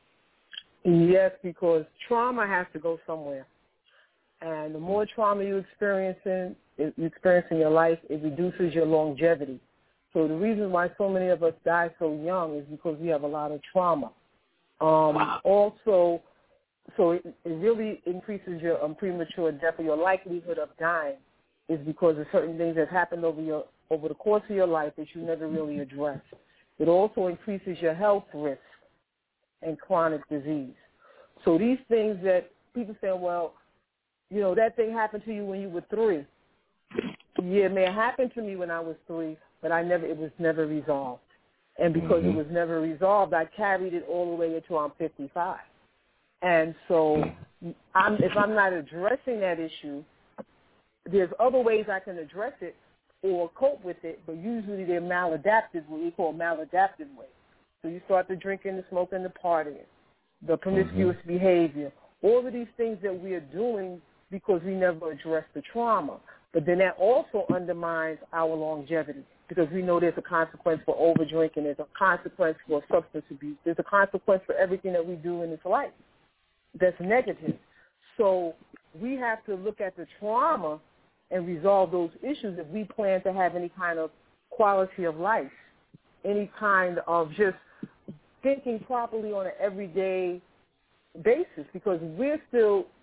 Yes, because trauma has to go somewhere. And the more trauma you experience in, you experience in your life, it reduces your longevity. So the reason why so many of us die so young is because we have a lot of trauma. Um, wow. Also, so it, it really increases your um, premature death or your likelihood of dying is because of certain things that happened over your over the course of your life that you never really addressed. It also increases your health risk and chronic disease. So these things that people say, well, you know, that thing happened to you when you were three. Yeah, it may have happened to me when I was three, but I never, it was never resolved. And because mm-hmm. it was never resolved, I carried it all the way until I'm fifty-five. And so I'm, if I'm not addressing that issue, there's other ways I can address it or cope with it, but usually they're maladaptive, what we call maladaptive ways. So you start the drinking, the smoking, the partying, the promiscuous mm-hmm. behavior, all of these things that we are doing because we never address the trauma. But then that also undermines our longevity because we know there's a consequence for over-drinking, there's a consequence for substance abuse, there's a consequence for everything that we do in this life that's negative. So we have to look at the trauma and resolve those issues if we plan to have any kind of quality of life, any kind of just thinking properly on an everyday basis, because we're still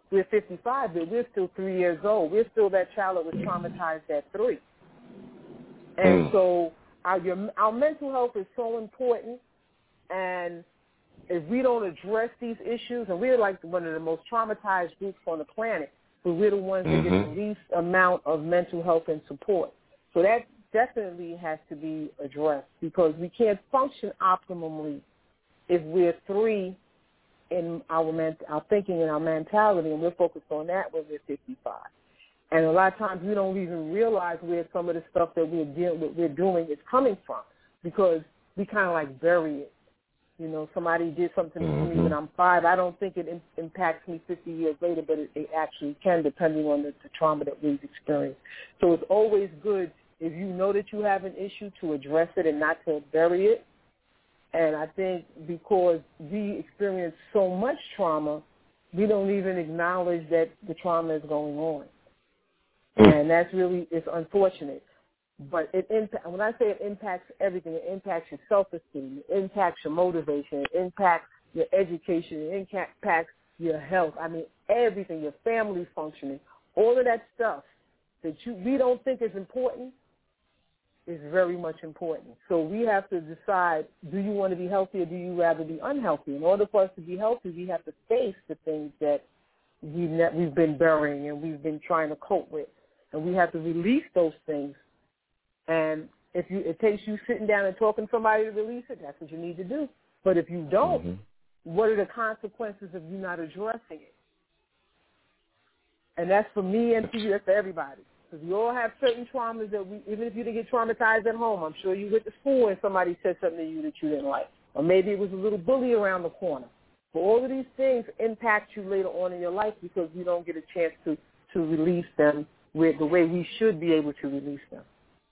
we're fifty-five, but we're still three years old. We're still that child that was traumatized at three. And Mm. so our, your, our mental health is so important, and if we don't address these issues, and we're like one of the most traumatized groups on the planet, but we're the ones that Mm-hmm. get the least amount of mental health and support. So that definitely has to be addressed, because we can't function optimally if we're three in our ment- our thinking and our mentality, and we're focused on that when we're fifty-five. And a lot of times we don't even realize where some of the stuff that we're dealing with, we're doing is coming from, because we kind of like bury it. You know, somebody did something Mm-hmm. to me when I'm five. I don't think it in- impacts me fifty years later, but it, it actually can, depending on the, the trauma that we've experienced. So it's always good, if you know that you have an issue, to address it and not to bury it. And I think because we experience so much trauma, we don't even acknowledge that the trauma is going on. And that's really, it's unfortunate. But it impact, when I say it impacts everything, it impacts your self-esteem, it impacts your motivation, it impacts your education, it impacts your health. I mean, everything, your family functioning, all of that stuff that you we don't think is important is very much important. So we have to decide, do you want to be healthy or do you rather be unhealthy? In order for us to be healthy, we have to face the things that we've, ne- we've been burying and we've been trying to cope with. And we have to release those things. And if you, it takes you sitting down and talking to somebody to release it, that's what you need to do. But if you don't, Mm-hmm. what are the consequences of you not addressing it? And that's for me and for you, that's for everybody. Because we all have certain traumas that we, even if you didn't get traumatized at home, I'm sure you went to school and somebody said something to you that you didn't like. Or maybe it was a little bully around the corner. But all of these things impact you later on in your life because we don't get a chance to, to release them with the way we should be able to release them.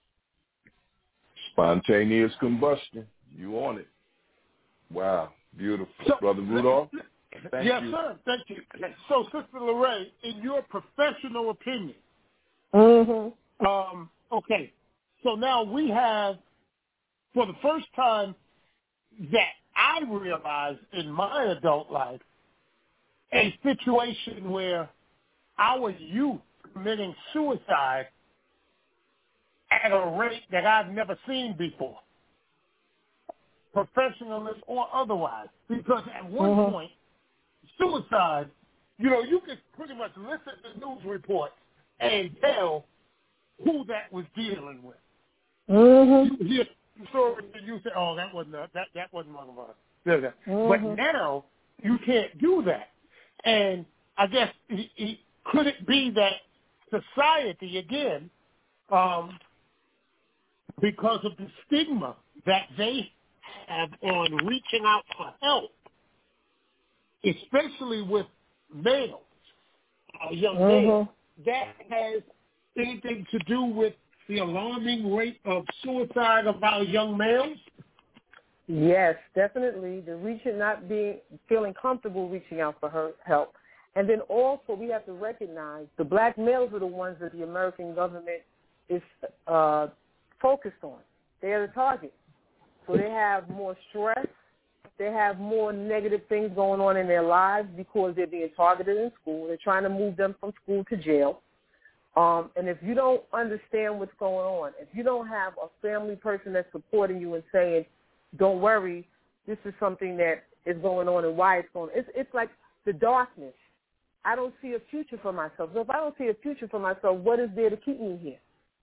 Spontaneous combustion. You on it. Wow. Beautiful. So, Brother Rudolph? Thank yes, you. sir. Thank you. So, Sister Lorraine, in your professional opinion, Mm-hmm. um, okay, so now we have, for the first time that I realized in my adult life, a situation where our youth committing suicide at a rate that I've never seen before, professionalism or otherwise. Because at one Mm-hmm. point, suicide, you know, you could pretty much listen to news reports and tell who that was dealing with. Mm-hmm. You hear the story and you say, oh, that wasn't a, that that wasn't one of us. Mm-hmm. But now you can't do that. And I guess it, it, could it be that society again, um, because of the stigma that they have on reaching out for help, especially with males, uh, young Mm-hmm. males, that has anything to do with the alarming rate of suicide of our young males? Yes, definitely. The reaching, not being, feeling comfortable reaching out for her help. And then also we have to recognize the black males are the ones that the American government is uh, focused on. They are the target. So they have more stress. They have more negative things going on in their lives because they're being targeted in school. They're trying to move them from school to jail. Um, and if you don't understand what's going on, if you don't have a family person that's supporting you and saying, don't worry, this is something that is going on and why it's going on. It's, it's like the darkness. I don't see a future for myself. So if I don't see a future for myself, what is there to keep me here?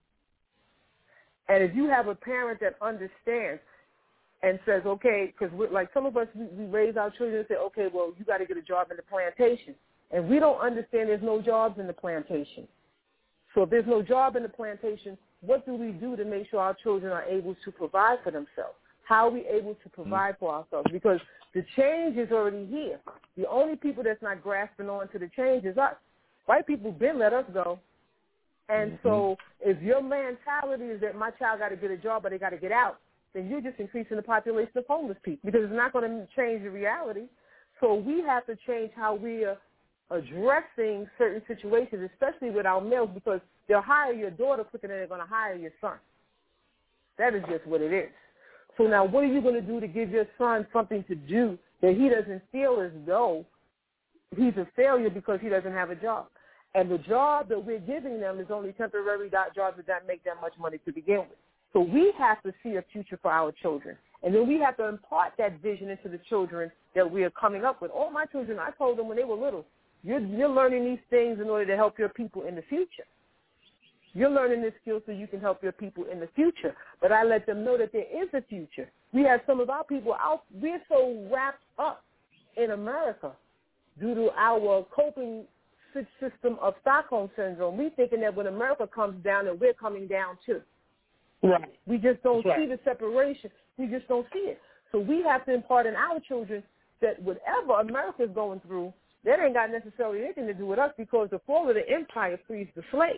And if you have a parent that understands and says, okay, because like some of us, we, we raise our children and say, okay, well, you got to get a job in the plantation. And we don't understand there's no jobs in the plantation. So if there's no job in the plantation, what do we do to make sure our children are able to provide for themselves? How are we able to provide for ourselves? Because the change is already here. The only people that's not grasping on to the change is us. White people been let us go. And mm-hmm. so if your mentality is that my child got to get a job but they got to get out, then you're just increasing the population of homeless people because it's not going to change the reality. So we have to change how we are addressing certain situations, especially with our males, because they'll hire your daughter quicker than they're going to hire your son. That is just what it is. So now what are you going to do to give your son something to do that he doesn't feel as though he's a failure because he doesn't have a job. And the job that we're giving them is only temporary jobs that don't make that much money to begin with. So we have to see a future for our children. And then we have to impart that vision into the children that we are coming up with. All my children, I told them when they were little, you're, you're learning these things in order to help your people in the future. You're learning this skill so you can help your people in the future. But I let them know that there is a future. We have some of our people out. We're so wrapped up in America due to our coping system of Stockholm Syndrome. We thinking that when America comes down, that we're coming down too. Right. We just don't That's see right. the separation. We just don't see it. So we have to impart in our children that whatever America is going through, that ain't got necessarily anything to do with us because the fall of the empire frees the slaves.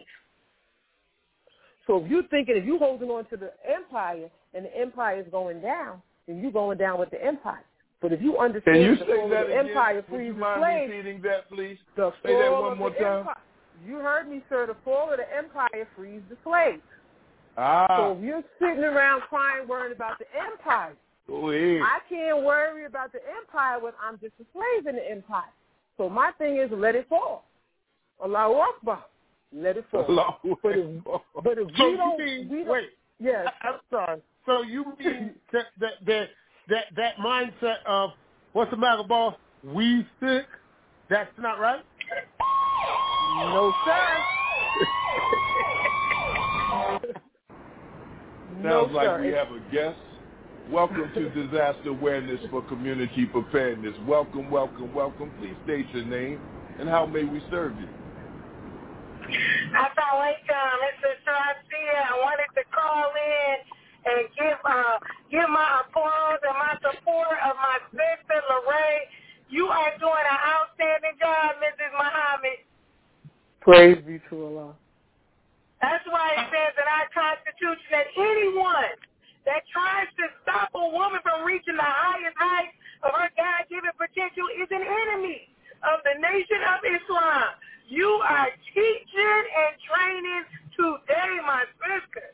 So if you're thinking, if you're holding on to the empire and the empire is going down, then you're going down with the empire. But if you understand Can you the say fall that of the again? empire Would frees you the mind slaves, repeating that, please? the Say that fall one of more the time. empire, you heard me, sir. The fall of the empire frees the slaves. Ah. So if you're sitting around crying, worrying about the empire, Go ahead. I can't worry about the empire when I'm just a slave in the empire. So my thing is let it fall. Allahu Akbar. Let it fall. Allahu But if, but if So we you don't, mean, we don't, wait, yes. I, I'm sorry. So you mean that, that, that, that, that mindset of, what's the matter, boss? We sick? That's not right? No, sir. no, Sounds like sir. we It's, have a guest. Welcome to Disaster Awareness for Community Preparedness. Welcome, welcome, welcome. Please state your name and how may we serve you? Assalamu alaikum. It's a Shasia. I wanted to call in and give uh, give my applause and my support of my sister, Lorraine. You are doing an outstanding job, Missus Muhammad. Praise be to Allah. That's why it says in our Constitution that anyone that tries to stop a woman from reaching the highest heights of her God-given potential is an enemy of the Nation of Islam. You are teaching and training today, my sister.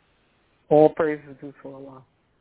All praises due to Allah.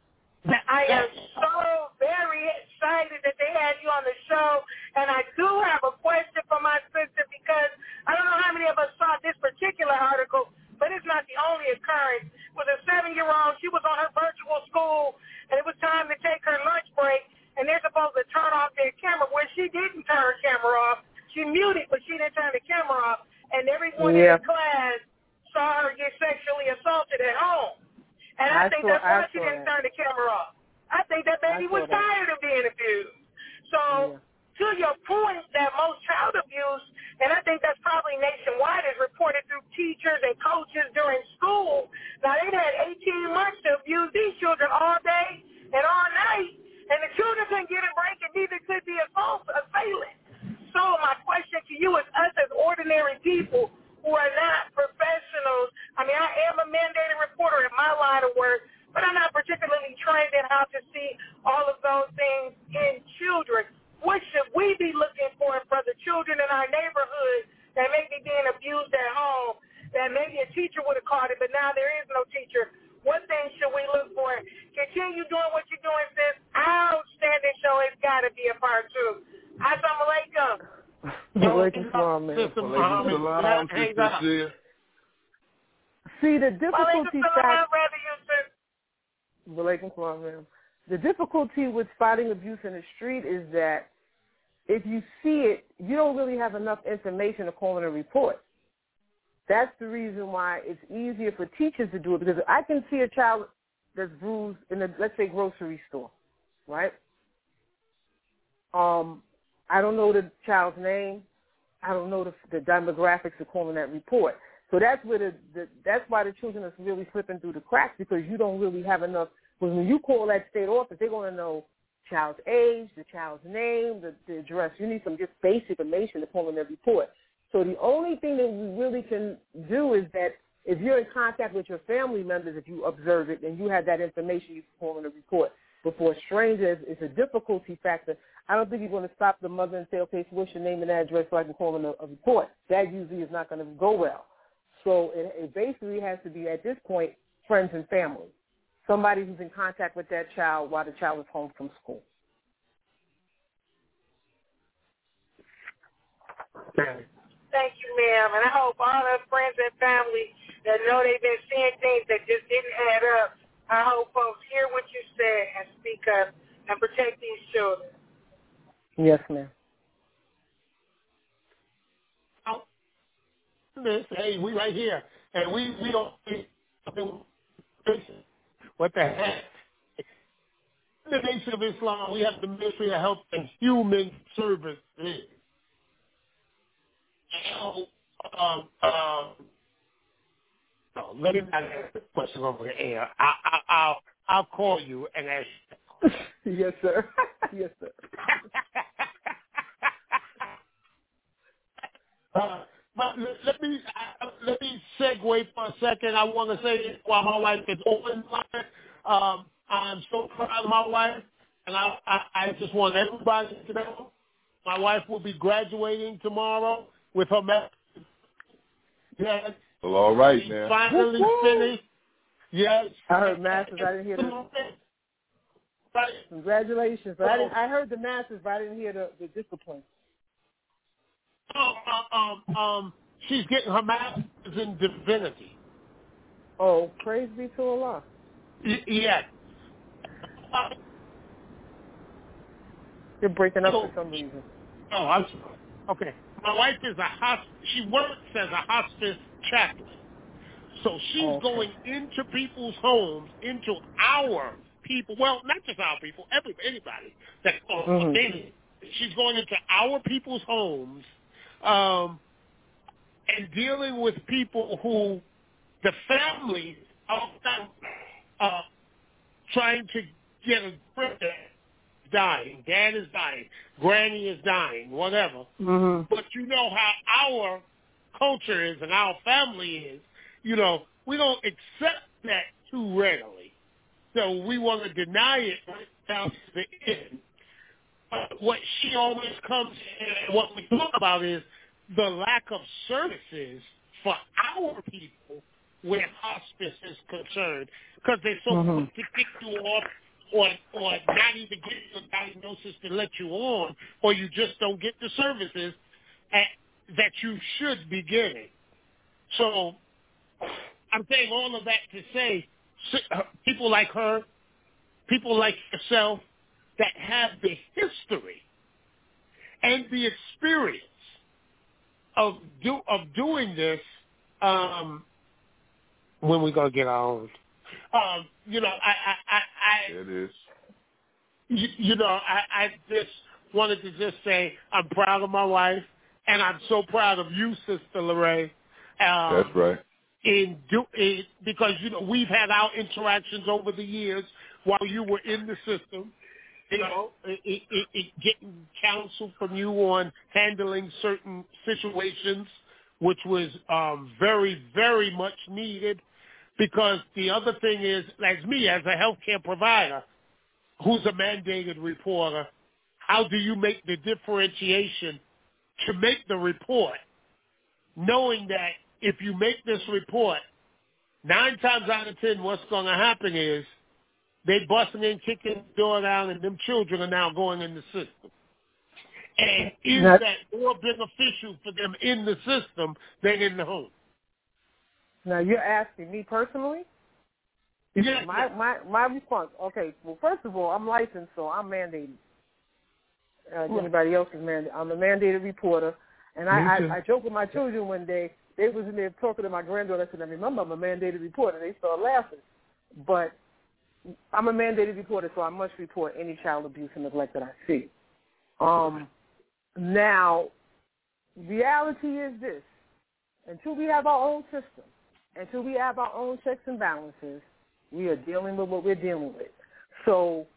I am so very excited that they had you on the show, and I do have a question for my sister because I don't know how many of us saw this particular article, but it's not the only occurrence. With a seven-year-old, she was on her virtual school, and it was time to take her lunch break, and they're supposed to turn off their camera, where she didn't turn her camera off. She muted, but she didn't turn the camera off, and everyone Yeah. in the class saw her get sexually assaulted at home. And I, I think saw, that's why I she saw didn't that. turn the camera off. I think that baby I saw was that. tired of being abused. So Yeah. to your point that most child abuse, and I think that's probably nationwide, is reported through teachers and coaches during school. Now, they've had eighteen months to abuse these children all day and all night, and the children couldn't get a break, and neither could the assailant. So my question to you is, us as ordinary people who are not professionals, I mean, I am a mandated reporter in my line of work, but I'm not particularly trained in how to see all of those things in children. What should we be looking for for the children in our neighborhood that may be being abused at home, that maybe a teacher would have caught it, but now there is no teacher? What things should we look for? Continue doing what you're doing, sis. Outstanding show. It's got to be a part two. Assalamu alaikum. Walaikum salam, man. Sister Walaikum Muhammad, salam, not hang Sister up. Sia. See, the Walaikum difficulty salam, fact, I'd rather you, sis. Walaikum salam, ma'am. The difficulty with spotting abuse in the street is that if you see it, you don't really have enough information to call in a report. That's the reason why it's easier for teachers to do it, because I can see a child that's bruised in a, let's say, grocery store, right? Um, I don't know the child's name. I don't know the, the demographics to call in that report. So that's where the, the that's why the children are really slipping through the cracks, because you don't really have enough. Because when you call that state office, they're going to know child's age, the child's name, the, the address. You need some just basic information to call in their report. So the only thing that we really can do is that if you're in contact with your family members, if you observe it and you have that information, you can call in a report. But for a stranger, it's a difficulty factor. I don't think you're going to stop the mother and say, okay, so what's your name and address so I can call in a, a report? That usually is not going to go well. So it, it basically has to be, at this point, friends and family. Somebody who's in contact with that child while the child is home from school. Okay. Thank you, ma'am. And I hope all the friends and family that know they've been seeing things that just didn't add up, I hope folks hear what you said and speak up and protect these children. Yes, ma'am. This, hey, we right here, and we we don't. What the heck? In the Nation of Islam, we have the Ministry of Health and Human Services. So, um, um, no, let me not ask the question over the air. I, I, I'll I'll call you and ask. Yes, sir. Yes, sir. uh, but let me uh, let me segue for a second. I want to say this while my wife is on line. Um, I'm so proud of my wife, and I, I I just want everybody to know my wife will be graduating tomorrow with her master's. Yes. Well, all right, She man. finally finished. Yes. I heard masters. I didn't hear the. Congratulations. But I didn't. I heard the masters, but I didn't hear the, the discipline. Oh, uh, um, um, she's getting her master's in divinity. Oh, praise be to Allah. Y- yes. Uh, You're breaking up so, for some reason. Oh, I'm sorry. Okay. My wife is a hospice. She works as a hospice chaplain. So she's Oh, okay. going into people's homes, into our people. Well, not just our people, every anybody that calls. Mm-hmm. She's going into our people's homes, um, and dealing with people who the families are uh, trying to get a grip at. Dying, dad is dying, granny is dying, whatever. Mm-hmm. But you know how our culture is and our family is. You know, we don't accept that too readily. So we want to deny it right down to the end. But what she always comes in and what we talk about is the lack of services for our people where hospice is concerned, because they're so Mm-hmm. quick to kick you off or or not even get your diagnosis to let you on, or you just don't get the services at, that you should be getting. So I'm saying all of that to say people like her, people like yourself that have the history and the experience of do of doing this, um, when we gonna get our own. Um, you know, I, I, I, I It is. you, you know, I, I just wanted to just say I'm proud of my wife, and I'm so proud of you, Sister Lorraine. Um, That's right. In do in, because you know we've had our interactions over the years while you were in the system. You know, it, it, it, getting counsel from you on handling certain situations, which was um, very, very much needed. Because the other thing is, as me, as a healthcare provider, who's a mandated reporter, how do you make the differentiation to make the report, knowing that if you make this report, nine times out of ten, what's going to happen is they busting in, kicking the door down, and them children are now going in the system. And is That's, that more beneficial for them in the system than in the home? now you're asking me personally? Yes. My my my response. Okay. Well, first of all, I'm licensed, so I'm mandated. Uh, Right. Anybody else is mandated. I'm a mandated reporter, and I, I I joked with my children one day. They was in there talking to my granddaughter. I said, "I remember I'm a mandated reporter." They started laughing, but I'm a mandated reporter, so I must report any child abuse and neglect that I see. Um, now, reality is this: until we have our own system, until we have our own checks and balances, we are dealing with what we're dealing with. So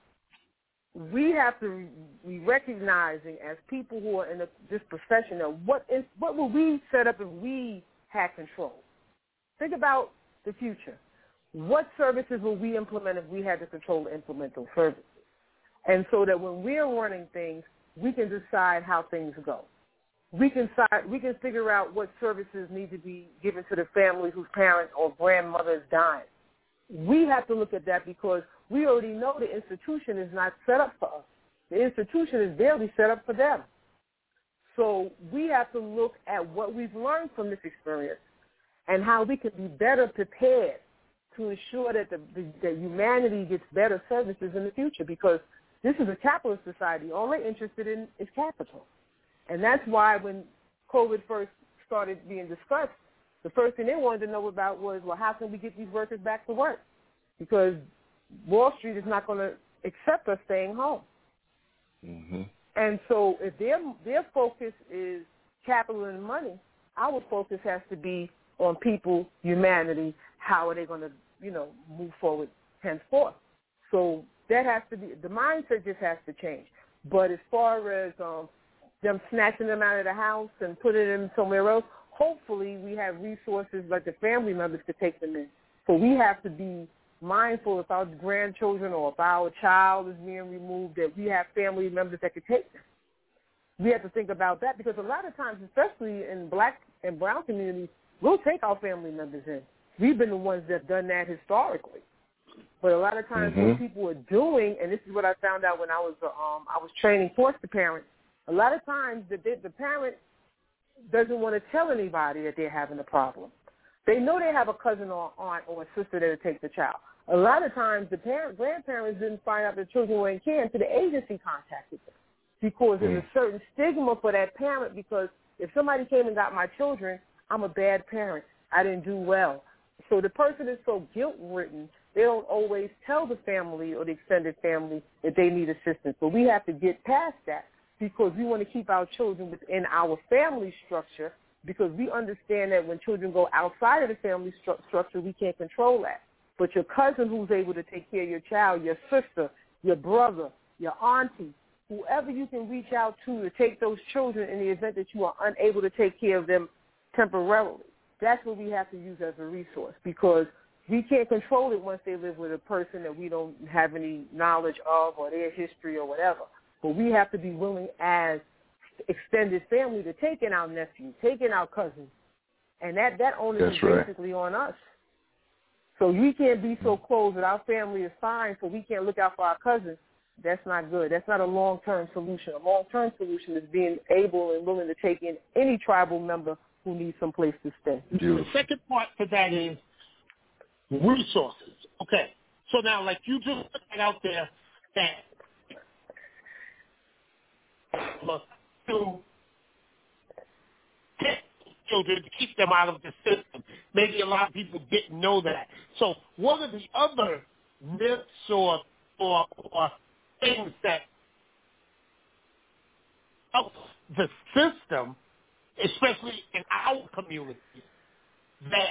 we have to be recognizing as people who are in a, this profession that what is what would we set up if we had control? Think about the future. What services will we implement if we had the control to implement those services? And so that when we're running things, we can decide how things go. We can decide, we can figure out what services need to be given to the family whose parents or grandmother is dying. We have to look at that because we already know the institution is not set up for us. The institution is barely set up for them. So we have to look at what we've learned from this experience and how we can be better prepared to ensure that the, the that humanity gets better services in the future, because this is a capitalist society. All they're interested in is capital. And that's why when COVID first started being discussed, the first thing they wanted to know about was, well, how can we get these workers back to work? Because Wall Street is not going to accept us staying home. Mm-hmm. And so if their their focus is capital and money, our focus has to be on people, humanity. How are they going to, you know, move forward henceforth? So that has to be, the mindset just has to change. But as far as um, them snatching them out of the house and putting them somewhere else, hopefully we have resources like the family members to take them in. So we have to be mindful if our grandchildren or if our child is being removed, that we have family members that could take them. We have to think about that, because a lot of times, especially in black and brown communities, we'll take our family members in. We've been the ones that have done that historically. But a lot of times mm-hmm. what people are doing, and this is what I found out when I was uh, um, I was training foster parents, a lot of times the, the parent doesn't want to tell anybody that they're having a problem. They know they have a cousin or aunt or a sister that will take the child. A lot of times the parent, grandparents didn't find out the children were in care until the agency contacted them, because there's a certain stigma for that parent, because if somebody came and got my children, I'm a bad parent. I didn't do well. So the person is so guilt-ridden, they don't always tell the family or the extended family that they need assistance. But we have to get past that, because we want to keep our children within our family structure, because we understand that when children go outside of the family stru- structure, we can't control that. But your cousin who's able to take care of your child, your sister, your brother, your auntie, whoever you can reach out to to take those children in the event that you are unable to take care of them temporarily, that's what we have to use as a resource, because we can't control it once they live with a person that we don't have any knowledge of or their history or whatever. But we have to be willing as extended family to take in our nephew, take in our cousins, and that, that onus That's is right. basically on us. So we can't be so close that our family is fine, so we can't look out for our cousins. That's not good. That's not a long-term solution. A long-term solution is being able and willing to take in any tribal member who needs some place to stay. The second part to that is resources. Okay. So now, like you just put that out there, that to get children, to keep them out of the system. Maybe a lot of people didn't know that. So what are the other myths or, or, or things that help the system, especially in our community, that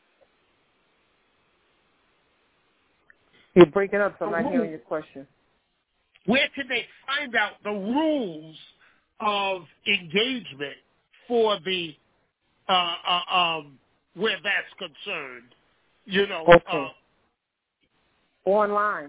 You're breaking up, so I'm not hearing your question. where can they find out the rules of engagement for the uh, uh, um, where that's concerned? You know, Okay. uh, Online.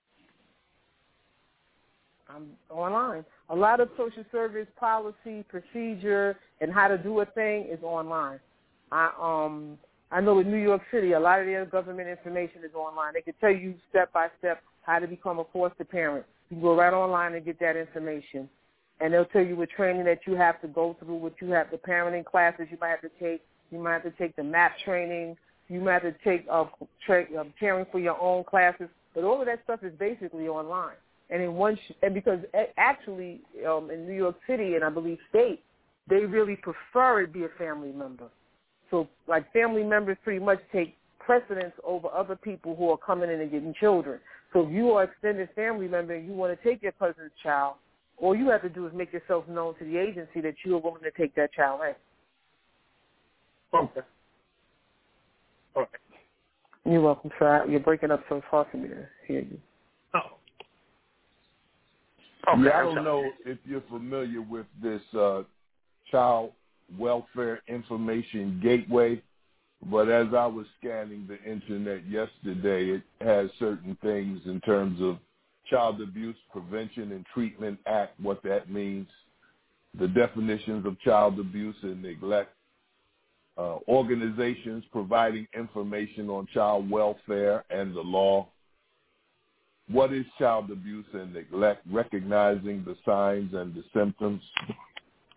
Um, online. A lot of social service policy, procedure, and how to do a thing is online. I um I know in New York City, a lot of their government information is online. They can tell you step by step how to become a foster parent. You can go right online and get that information, and they'll tell you what training that you have to go through, what you have, the parenting classes you might have to take. You might have to take the MAP training. You might have to take uh, tra- uh, caring for your own classes. But all of that stuff is basically online. And in one, sh- and because actually um, in New York City and I believe state, they really prefer it be a family member. So like family members pretty much take precedence over other people who are coming in and getting children. So if you are an extended family member and you want to take your cousin's child, all you have to do is make yourself known to the agency that you are willing to take that child in. okay. All right. You're welcome, sir. You're breaking up, so it's hard for me to hear you. Oh. Okay, yeah, I I'm don't sorry. know if you're familiar with this uh, Child Welfare Information Gateway, but as I was scanning the internet yesterday, it has certain things in terms of Child Abuse Prevention and Treatment Act, what that means, the definitions of child abuse and neglect, uh, organizations providing information on child welfare and the law. What is child abuse and neglect? Recognizing the signs and the symptoms.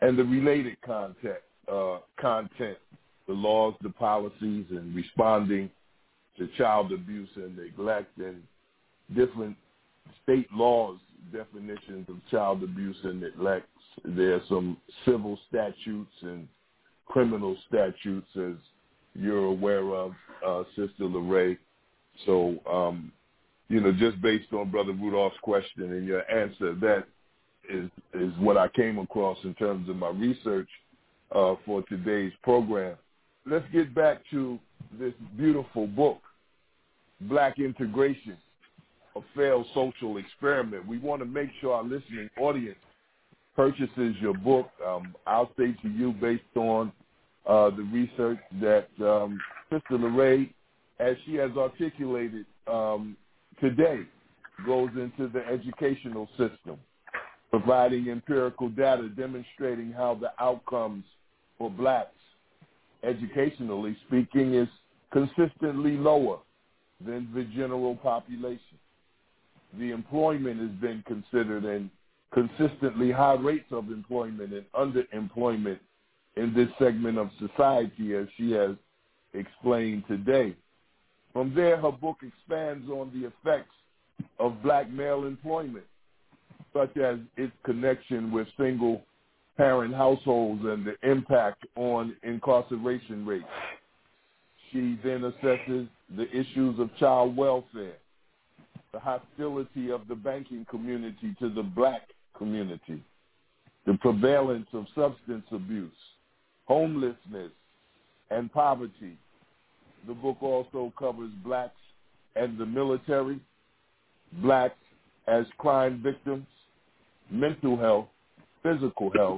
and the related content, uh, content, the laws, the policies, and responding to child abuse and neglect, and different state laws, definitions of child abuse and neglect. There are some civil statutes and criminal statutes, as you're aware of, uh, Sister LaRae. So, um, you know, just based on Brother Rudolph's question and your answer, that is is what I came across in terms of my research uh, for today's program. Let's get back to this beautiful book, Black Integration, A Failed Social Experiment. We want to make sure our listening audience purchases your book. Um, I'll say to you, based on uh, the research, that um, Sister LaRae, as she has articulated um, today, goes into the educational system, providing empirical data demonstrating how the outcomes for blacks, educationally speaking, is consistently lower than the general population. The employment has been considered, and consistently high rates of employment and underemployment in this segment of society, as she has explained today. From there, her book expands on the effects of black male employment, such as its connection with single-parent households and the impact on incarceration rates. She then assesses the issues of child welfare, the hostility of the banking community to the black community, the prevalence of substance abuse, homelessness, and poverty. The book also covers blacks and the military, blacks as crime victims, mental health, physical health,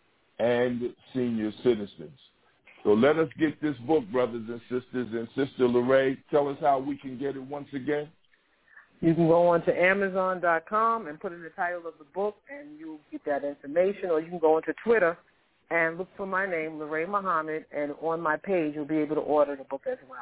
and senior citizens. So let us get this book, brothers and sisters. And Sister LaRae, tell us how we can get it once again. You can go on to Amazon dot com and put in the title of the book, and you'll get that information. Or you can go onto Twitter and look for my name, LaRae Muhammad, and on my page you'll be able to order the book as well.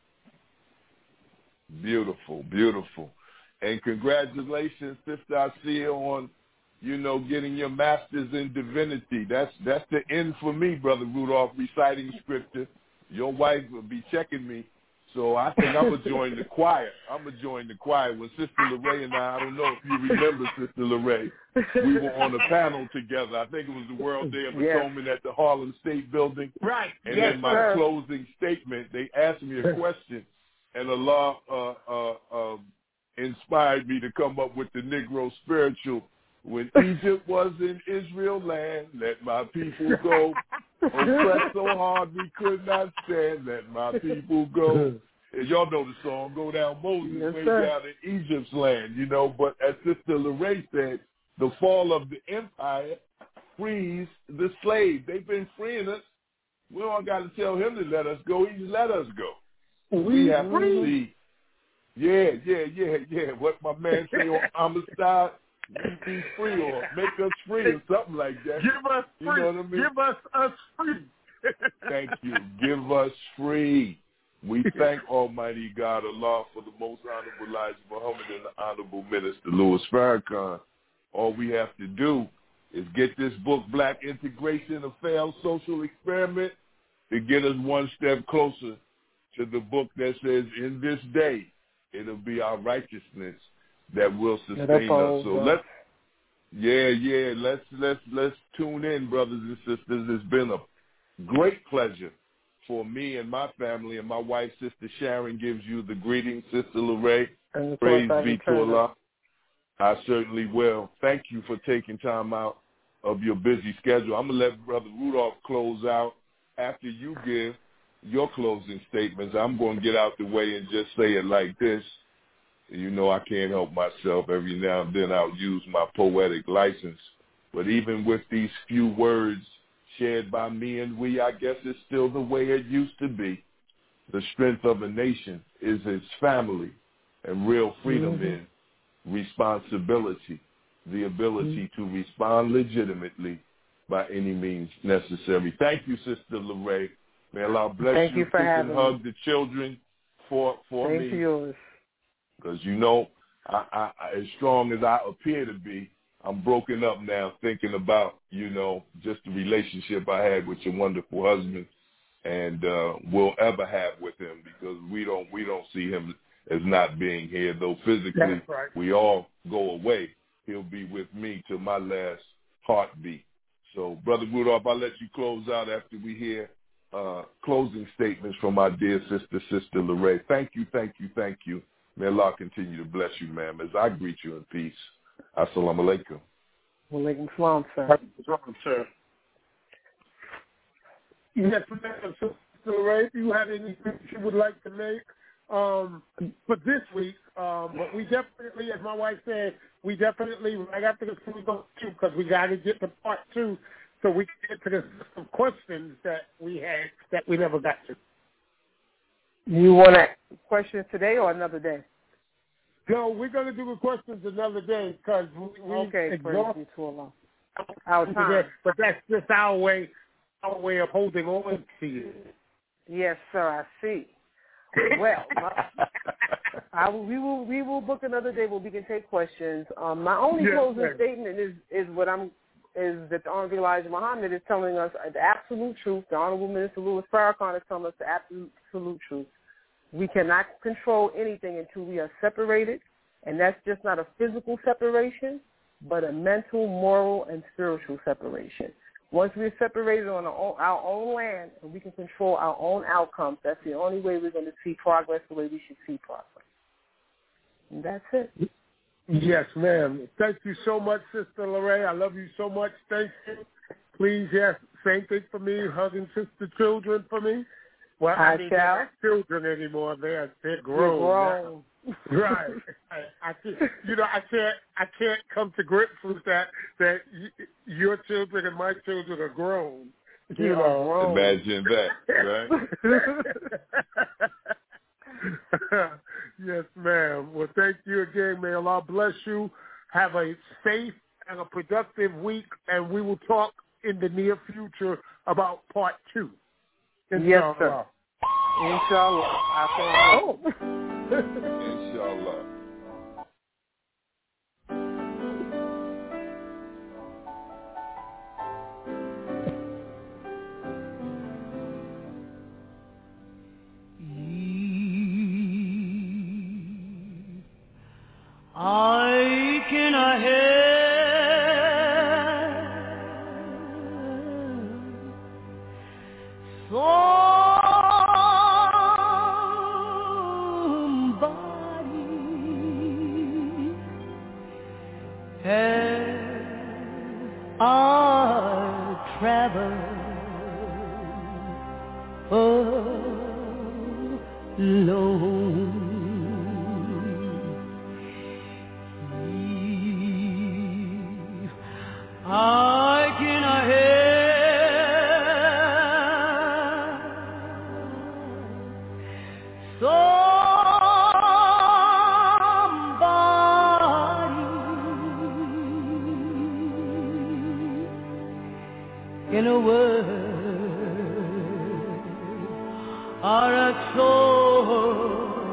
Beautiful, beautiful. And congratulations, Sister Asiya, on, you know, getting your master's in divinity. That's that's the end for me, Brother Rudolph, reciting scripture. Your wife will be checking me. So I think I'm going to join the choir. I'm going to join the choir. When Sister LaRae and I, I don't know if you remember, Sister LaRae, we were on a panel together. I think it was the World Day of yes. Atonement at the Harlem State Building. Right. And yes, in my sir. closing statement, they asked me a question, and Allah uh, uh, uh, inspired me to come up with the Negro spiritual. When Egypt was in Israel land, let my people go. Oppressed so hard we could not stand, let my people go. And y'all know the song, Go Down Moses, yes, way sir. down in Egypt's land, you know. But as Sister LaRae said, the fall of the empire frees the slave. They've been freeing us. We don't got to tell him to let us go. He just let us go. We, we have free. to see. Yeah, yeah, yeah, yeah. What my man say on Amistad, we be free or make us free or something like that. Give us free. You know what I mean? Give us us free. Thank you. Give us free. We thank Almighty God, Allah, for the most honorable Elijah Muhammad and the honorable Minister Louis Farrakhan. All we have to do is get this book, Black Integration, A Failed Social Experiment, to get us one step closer to the book that says, in this day, it'll be our righteousness that will sustain us. So let's, yeah, yeah, let's let's let's tune in, brothers and sisters. It's been a great pleasure for me and my family, and my wife, Sister Sharon, gives you the greetings, Sister LaRae. Praise be to Allah. I certainly will. Thank you for taking time out of your busy schedule. I'm going to let Brother Rudolph close out. After you give your closing statements, I'm going to get out the way and just say it like this. You know I can't help myself. Every now and then I'll use my poetic license. But even with these few words shared by me and we, I guess it's still the way it used to be. The strength of a nation is its family, and real freedom mm-hmm. in responsibility, the ability mm-hmm. to respond legitimately by any means necessary. Thank you, Sister LaRae. May Allah bless Thank you. you for Kiss having and hug me. the children for for Same me. to yours. Because, you know, I, I, I, as strong as I appear to be, I'm broken up now thinking about, you know, just the relationship I had with your wonderful husband and uh, will ever have with him, because we don't we don't see him as not being here, though physically right. we all go away. He'll be with me till my last heartbeat. So, Brother Rudolph, I'll let you close out after we hear uh, closing statements from our dear sister, Sister Lorraine. Thank you, thank you, thank you. May Allah continue to bless you, ma'am, as I greet you in peace. Assalamu alaikum. Wa alaikum salam, sir. sir. Yes, ma'am. Sister Lorraine, if you have anything you would like to make um, for this week, um, but we definitely, as my wife said, we definitely, right after this, we go two, because we got to get to part two so we can get to the some questions that we had that we never got to. You want to questions today or another day? No, we're going to do the questions another day because we, we okay, exhausted too long. Our time. But that's just our way, our way of holding on to you. Yes, sir. I see. Well, my, I will, we will we will book another day where we can take questions. Um, my only yes, closing sir. statement is is what I'm is that the Honorable Elijah Muhammad is telling us the absolute truth. The Honorable Minister Louis Farrakhan is telling us the absolute truth. We cannot control anything until we are separated, and that's just not a physical separation, but a mental, moral, and spiritual separation. Once we're separated on our own, our own land and we can control our own outcomes, that's the only way we're going to see progress the way we should see progress. And that's it. Yes, ma'am. Thank you so much, Sister Lorraine. I love you so much. Thank you. Please, yes, same thing for me, hugging sister children for me. Well, I, I mean, they're not children anymore. They're they're grown. They're grown. Right. I, I can't, you know, I can't I can't come to grips with that. That y- your children and my children are grown. You yeah, know, grown. Imagine that, right? Yes, ma'am. Well, thank you again. May Allah bless you. Have a safe and a productive week, and we will talk in the near future about part two. Inshallah. Yes, sir. Inshallah. Oh. Inshallah. I can I hear somebody as I travel alone. I can I hear somebody in a word or a soul.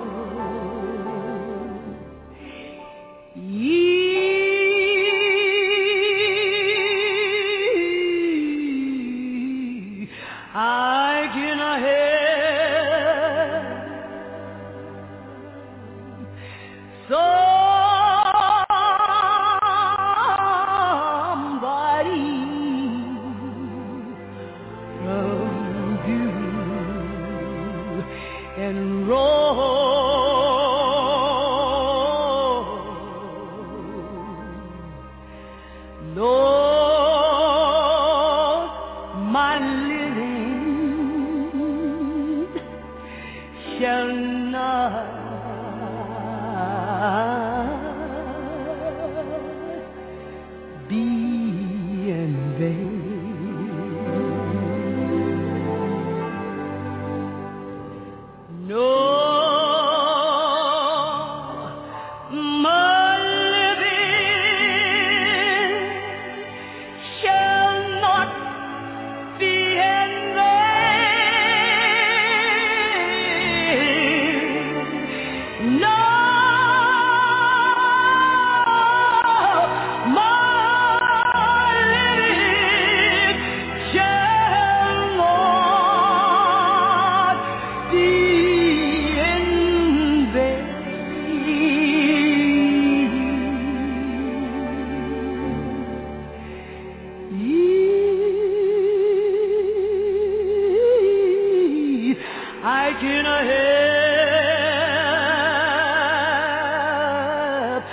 I can hear somebody from view and roll. Lord, my shall not be in vain. No, my living shall not be in vain. No, my I can help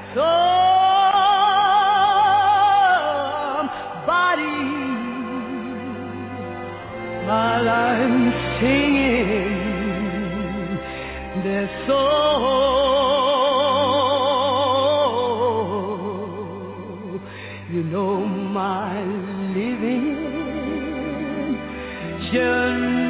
somebody while I'm singing their soul. You know my living journey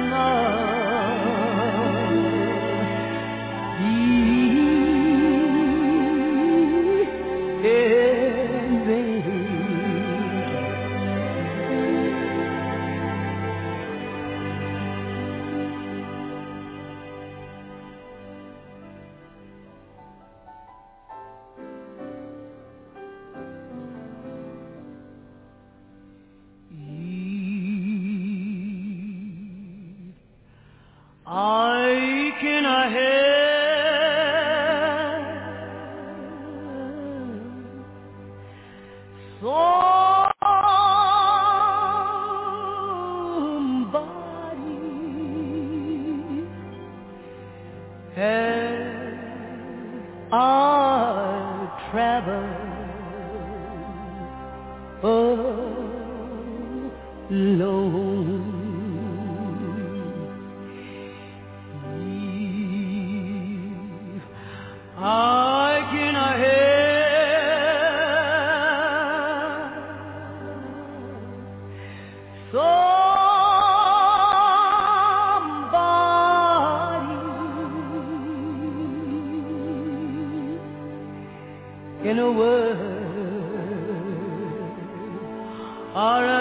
I can help somebody as I travel alone. I can help somebody in a world or